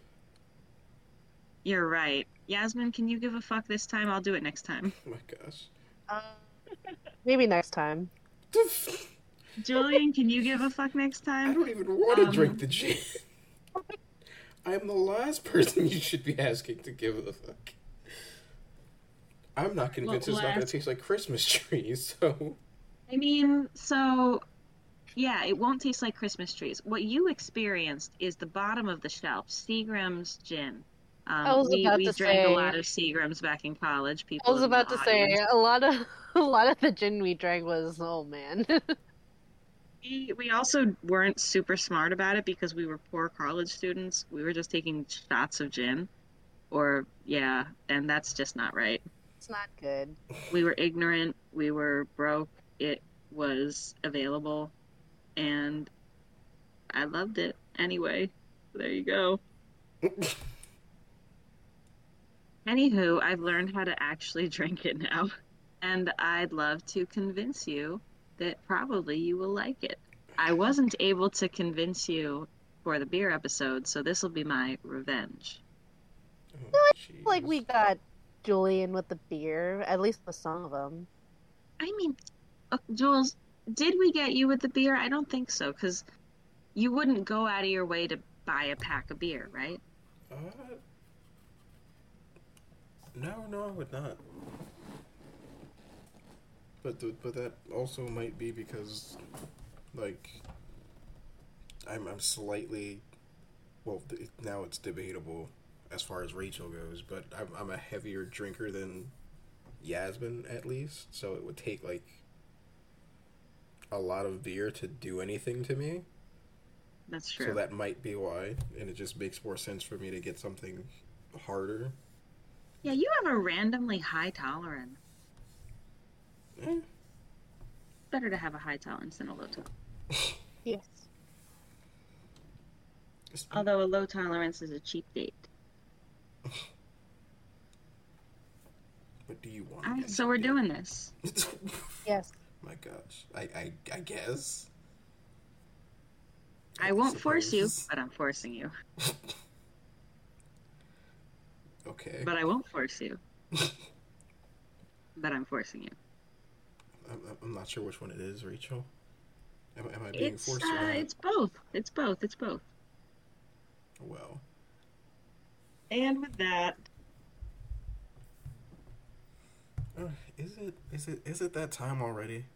S3: You're right. Yasmin, can you give a fuck this time? I'll do it next time.
S2: Oh my gosh.
S1: Uh, maybe next time.
S3: Julian, can you give a fuck next
S2: I
S3: time?
S2: don't even want to
S3: Um,
S2: drink the gin. I am the last person you should be asking to give a fuck. I'm not convinced
S3: Well,
S2: it's not going
S3: last-
S2: to taste like Christmas trees, so.
S3: I mean, so yeah, it won't taste like Christmas trees. What you experienced is the bottom of the shelf, Seagram's gin. Um,
S1: I was
S3: we
S1: about
S3: we
S1: to
S3: drank
S1: say-
S3: a lot of Seagrams back in college. People
S1: I was
S3: in the
S1: about to say
S3: audience.
S1: a lot of a lot of the gin we drank was oh man.
S3: We, we also weren't super smart about it because we were poor college students. We were just taking shots of gin, or yeah, and that's just not right.
S1: It's not good.
S3: We were ignorant. We were broke. It was available, and I loved it anyway. There you go. Anywho, I've learned how to actually drink it now, and I'd love to convince you that probably you will like it. I wasn't able to convince you for the beer episode, so this will be my revenge.
S2: Oh,
S1: Like
S2: jeez.
S1: we got Julian with the beer, at least with some of them.
S3: I mean, uh, Jules, did we get you with the beer? I don't think so, because you wouldn't go out of your way to buy a pack of beer, right?
S2: Uh, no, no, I would not. But the, but that also might be because, like, I'm I'm slightly, well, th- now it's debatable as far as Rachel goes, but I'm I'm a heavier drinker than Yasmin at least, so it would take like a lot of beer to do anything to me.
S3: That's true.
S2: So that might be why, and it just makes more sense for me to get something harder.
S3: Yeah, you have a randomly high tolerance.
S2: Eh.
S3: Better to have a high tolerance than a low tolerance.
S1: Yes.
S2: It's-
S3: Although a low tolerance is a cheap date.
S2: But do you want?
S3: Alright, so we're doing this.
S1: Yes.
S2: My gosh, I I, I guess.
S3: I won't force you,
S2: suppose.
S3: but I'm forcing you.
S2: Okay.
S3: But I won't force you. But I'm forcing you.
S2: I'm, I'm not sure which one it is, Rachel. Am, am I being
S3: It's
S2: forced
S3: uh,
S2: or not?
S3: it's both. It's both. It's both.
S2: Well,
S3: And with that,
S2: uh, is it is it is it that time already?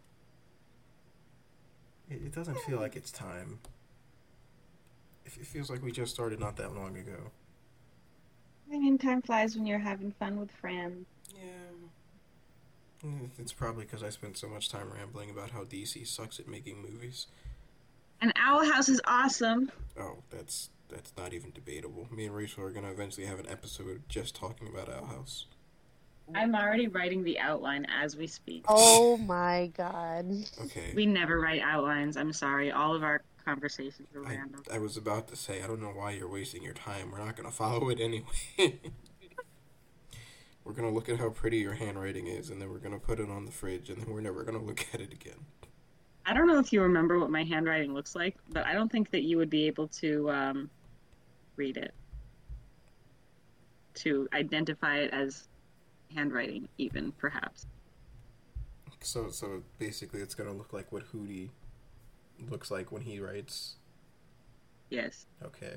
S2: It, it doesn't feel like it's time. It, it feels like we just started not that long ago.
S3: I mean, time flies when you're having fun with friends.
S2: Yeah. Mm, It's probably because I spent so much time rambling about how D C sucks at making movies.
S3: And Owl House is awesome.
S2: Oh, that's that's not even debatable. Me and Rachel are gonna eventually have an episode just talking about Owl House.
S3: I'm already writing the outline as we speak.
S1: Oh my god.
S2: Okay.
S3: We never write outlines. I'm sorry. All of our conversations are
S2: I,
S3: random.
S2: I was about to say, I don't know why you're wasting your time. We're not gonna follow it anyway. We're gonna look at how pretty your handwriting is, and then we're gonna put it on the fridge, and then we're never gonna look at it again.
S3: I don't know if you remember what my handwriting looks like, but I don't think that you would be able to um, read it. To identify it as handwriting, even, perhaps.
S2: So, so basically, it's gonna look like what Hootie looks like when he writes.
S3: Yes.
S2: Okay.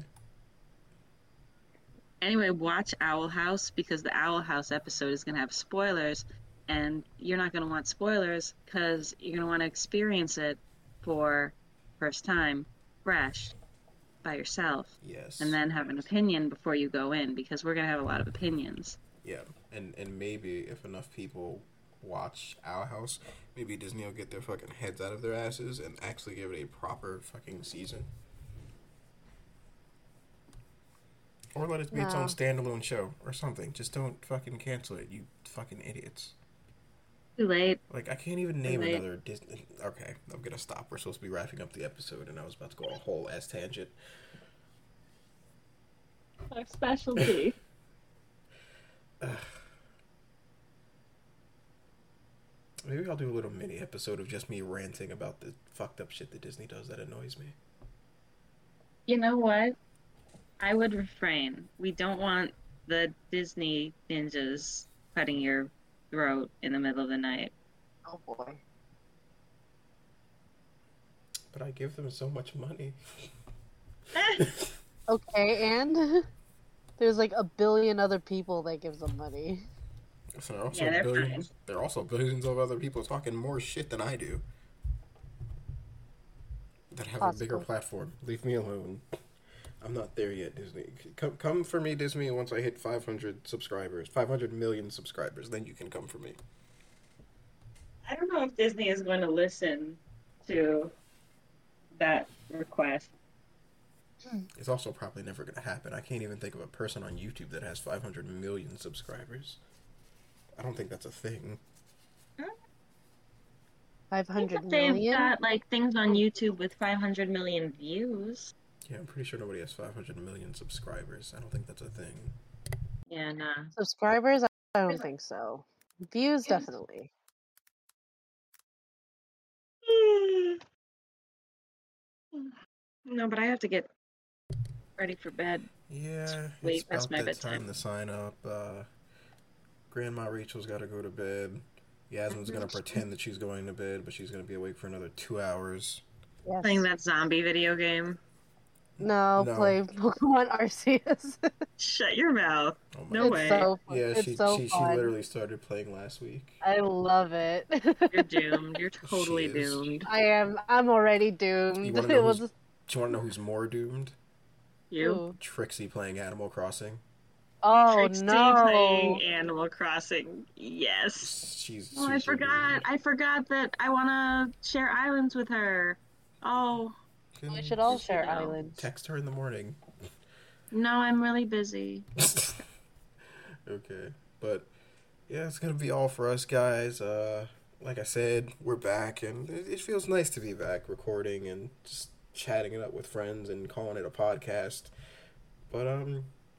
S3: Anyway, watch Owl House because the Owl House episode is going to have spoilers, and you're not going to want spoilers because you're going to want to experience it for first time, fresh, by yourself,
S2: Yes.
S3: and then have an opinion before you go in because we're going to have a lot of opinions.
S2: Yeah, and and maybe if enough people watch Owl House, maybe Disney will get their fucking heads out of their asses and actually give it a proper fucking season. Or let it be its
S1: No.
S2: own standalone show or something. Just don't fucking cancel it, you fucking idiots.
S3: Too late.
S2: Like, I can't even name
S3: Wait.
S2: another Disney. Okay, I'm gonna stop. We're supposed to be wrapping up the episode, and I was about to go on a whole ass tangent.
S3: Our specialty.
S2: Maybe I'll do a little mini episode of just me ranting about the fucked up shit that Disney does that annoys me.
S3: You know what? I would refrain. We don't want the Disney ninjas cutting your throat in the middle of the night.
S1: Oh boy.
S2: But I give them so much money.
S1: Okay, and there's like a billion other people that gives them money.
S2: So there are also
S3: Yeah, they're
S2: billions. There are also billions of other people talking more shit than I do. That have a bigger
S1: Possible.
S2: platform. Leave me alone. I'm not there yet, Disney. Come, come for me, Disney. Once I hit five hundred subscribers, five hundred million subscribers, then you can come for me.
S3: I don't know if Disney is going to listen to that request.
S2: It's also probably never going to happen. I can't even think of a person on YouTube that has five hundred million subscribers. I don't think that's a thing.
S1: Five hundred
S3: They've
S1: million?
S3: got like things on YouTube with five hundred million views.
S2: Yeah, I'm pretty sure nobody has five hundred million subscribers. I don't think that's a thing.
S3: Yeah, nah.
S1: Subscribers? I don't think so. Views, definitely.
S3: No, but I have to get ready for bed.
S2: Yeah,
S3: Way
S2: it's
S3: past
S2: about
S3: my
S2: that
S3: bedtime.
S2: time to sign up. Uh, Grandma Rachel's got to go to bed. Yasmin's
S3: Mm-hmm.
S2: gonna pretend that she's going to bed, but she's gonna be awake for another two hours.
S1: Yes.
S3: Playing that zombie video game.
S1: No,
S2: No.
S1: play Pokemon Arceus.
S3: Shut your mouth.
S2: Oh my
S3: No
S1: It's
S3: way.
S1: so fun.
S2: Yeah,
S1: it's
S2: she
S1: so
S2: she, she
S1: fun.
S2: literally started playing last week.
S1: I love it.
S3: You're doomed. You're totally
S2: She is.
S3: doomed.
S1: I am. I'm already doomed.
S2: You wanna
S1: It
S2: know
S1: was
S2: who's- Do you want to know who's more doomed?
S3: You?
S1: Ooh.
S2: Trixie playing Animal Crossing.
S1: Oh
S3: Trixie
S1: no!
S3: playing Animal Crossing. Yes.
S2: She's.
S3: Oh, I
S2: super
S3: forgot.
S2: doomed.
S3: I forgot that I want to share islands with her. Oh,
S2: Can
S1: We should all
S3: Just
S1: share
S3: know.
S1: islands.
S2: text her in the morning.
S3: no, I'm really busy.
S2: Okay, but yeah, it's gonna be all for us, guys. Uh, like I said, we're back, and it, it feels nice to be back recording and just chatting it up with friends and calling it a podcast. But um,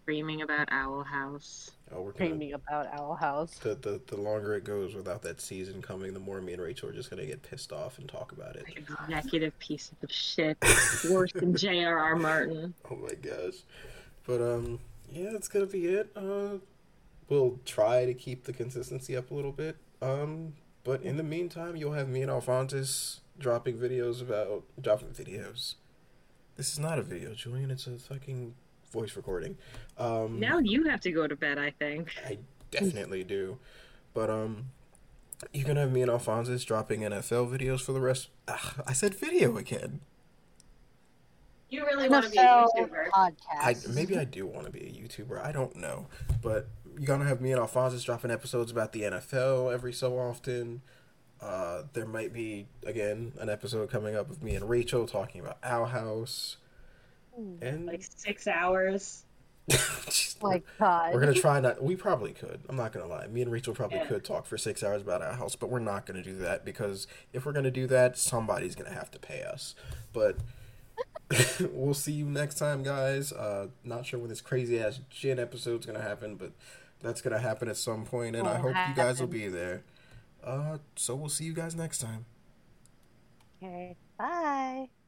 S3: screaming about Owl House.
S2: Oh, we're gonna
S1: Dreaming about Owl House.
S2: the, the the longer it goes without that season coming, the more me and Rachel are just gonna get pissed off and talk about it.
S3: Executive piece of shit. Worse than J R R. Martin.
S2: Oh my gosh. But um yeah, that's gonna be it. Uh we'll try to keep the consistency up a little bit. Um but in the meantime, you'll have me and Alphonsus dropping videos about dropping videos. This is not a video, Julian, it's a fucking voice recording. Um
S3: Now you have to go to bed, I think.
S2: I definitely do. But um you're gonna have me and Alphonsus dropping N F L videos for the rest. Ugh, I said video again.
S3: You really want to be a
S1: N F L
S3: YouTuber.
S2: I
S1: podcast.
S2: maybe I do want to be a YouTuber. I don't know, but you're gonna have me and Alphonsus dropping episodes about the N F L every so often. Uh, there might be again an episode coming up of me and Rachel talking about Owl House, and
S3: Like six hours.
S2: Jeez,
S1: Oh my God.
S2: we're gonna try not. We probably could. I'm not gonna lie. Me and Rachel probably
S3: Yeah.
S2: could talk for six hours about Owl House, but we're not gonna do that because if we're gonna do that, somebody's gonna have to pay us. But we'll see you next time, guys. Uh, not sure when this crazy ass Jin episode's gonna happen, but that's gonna happen at some point, and I
S1: Will
S2: hope you guys will
S1: happen.
S2: be there. Uh, so we'll see you guys next time.
S1: Okay. Bye.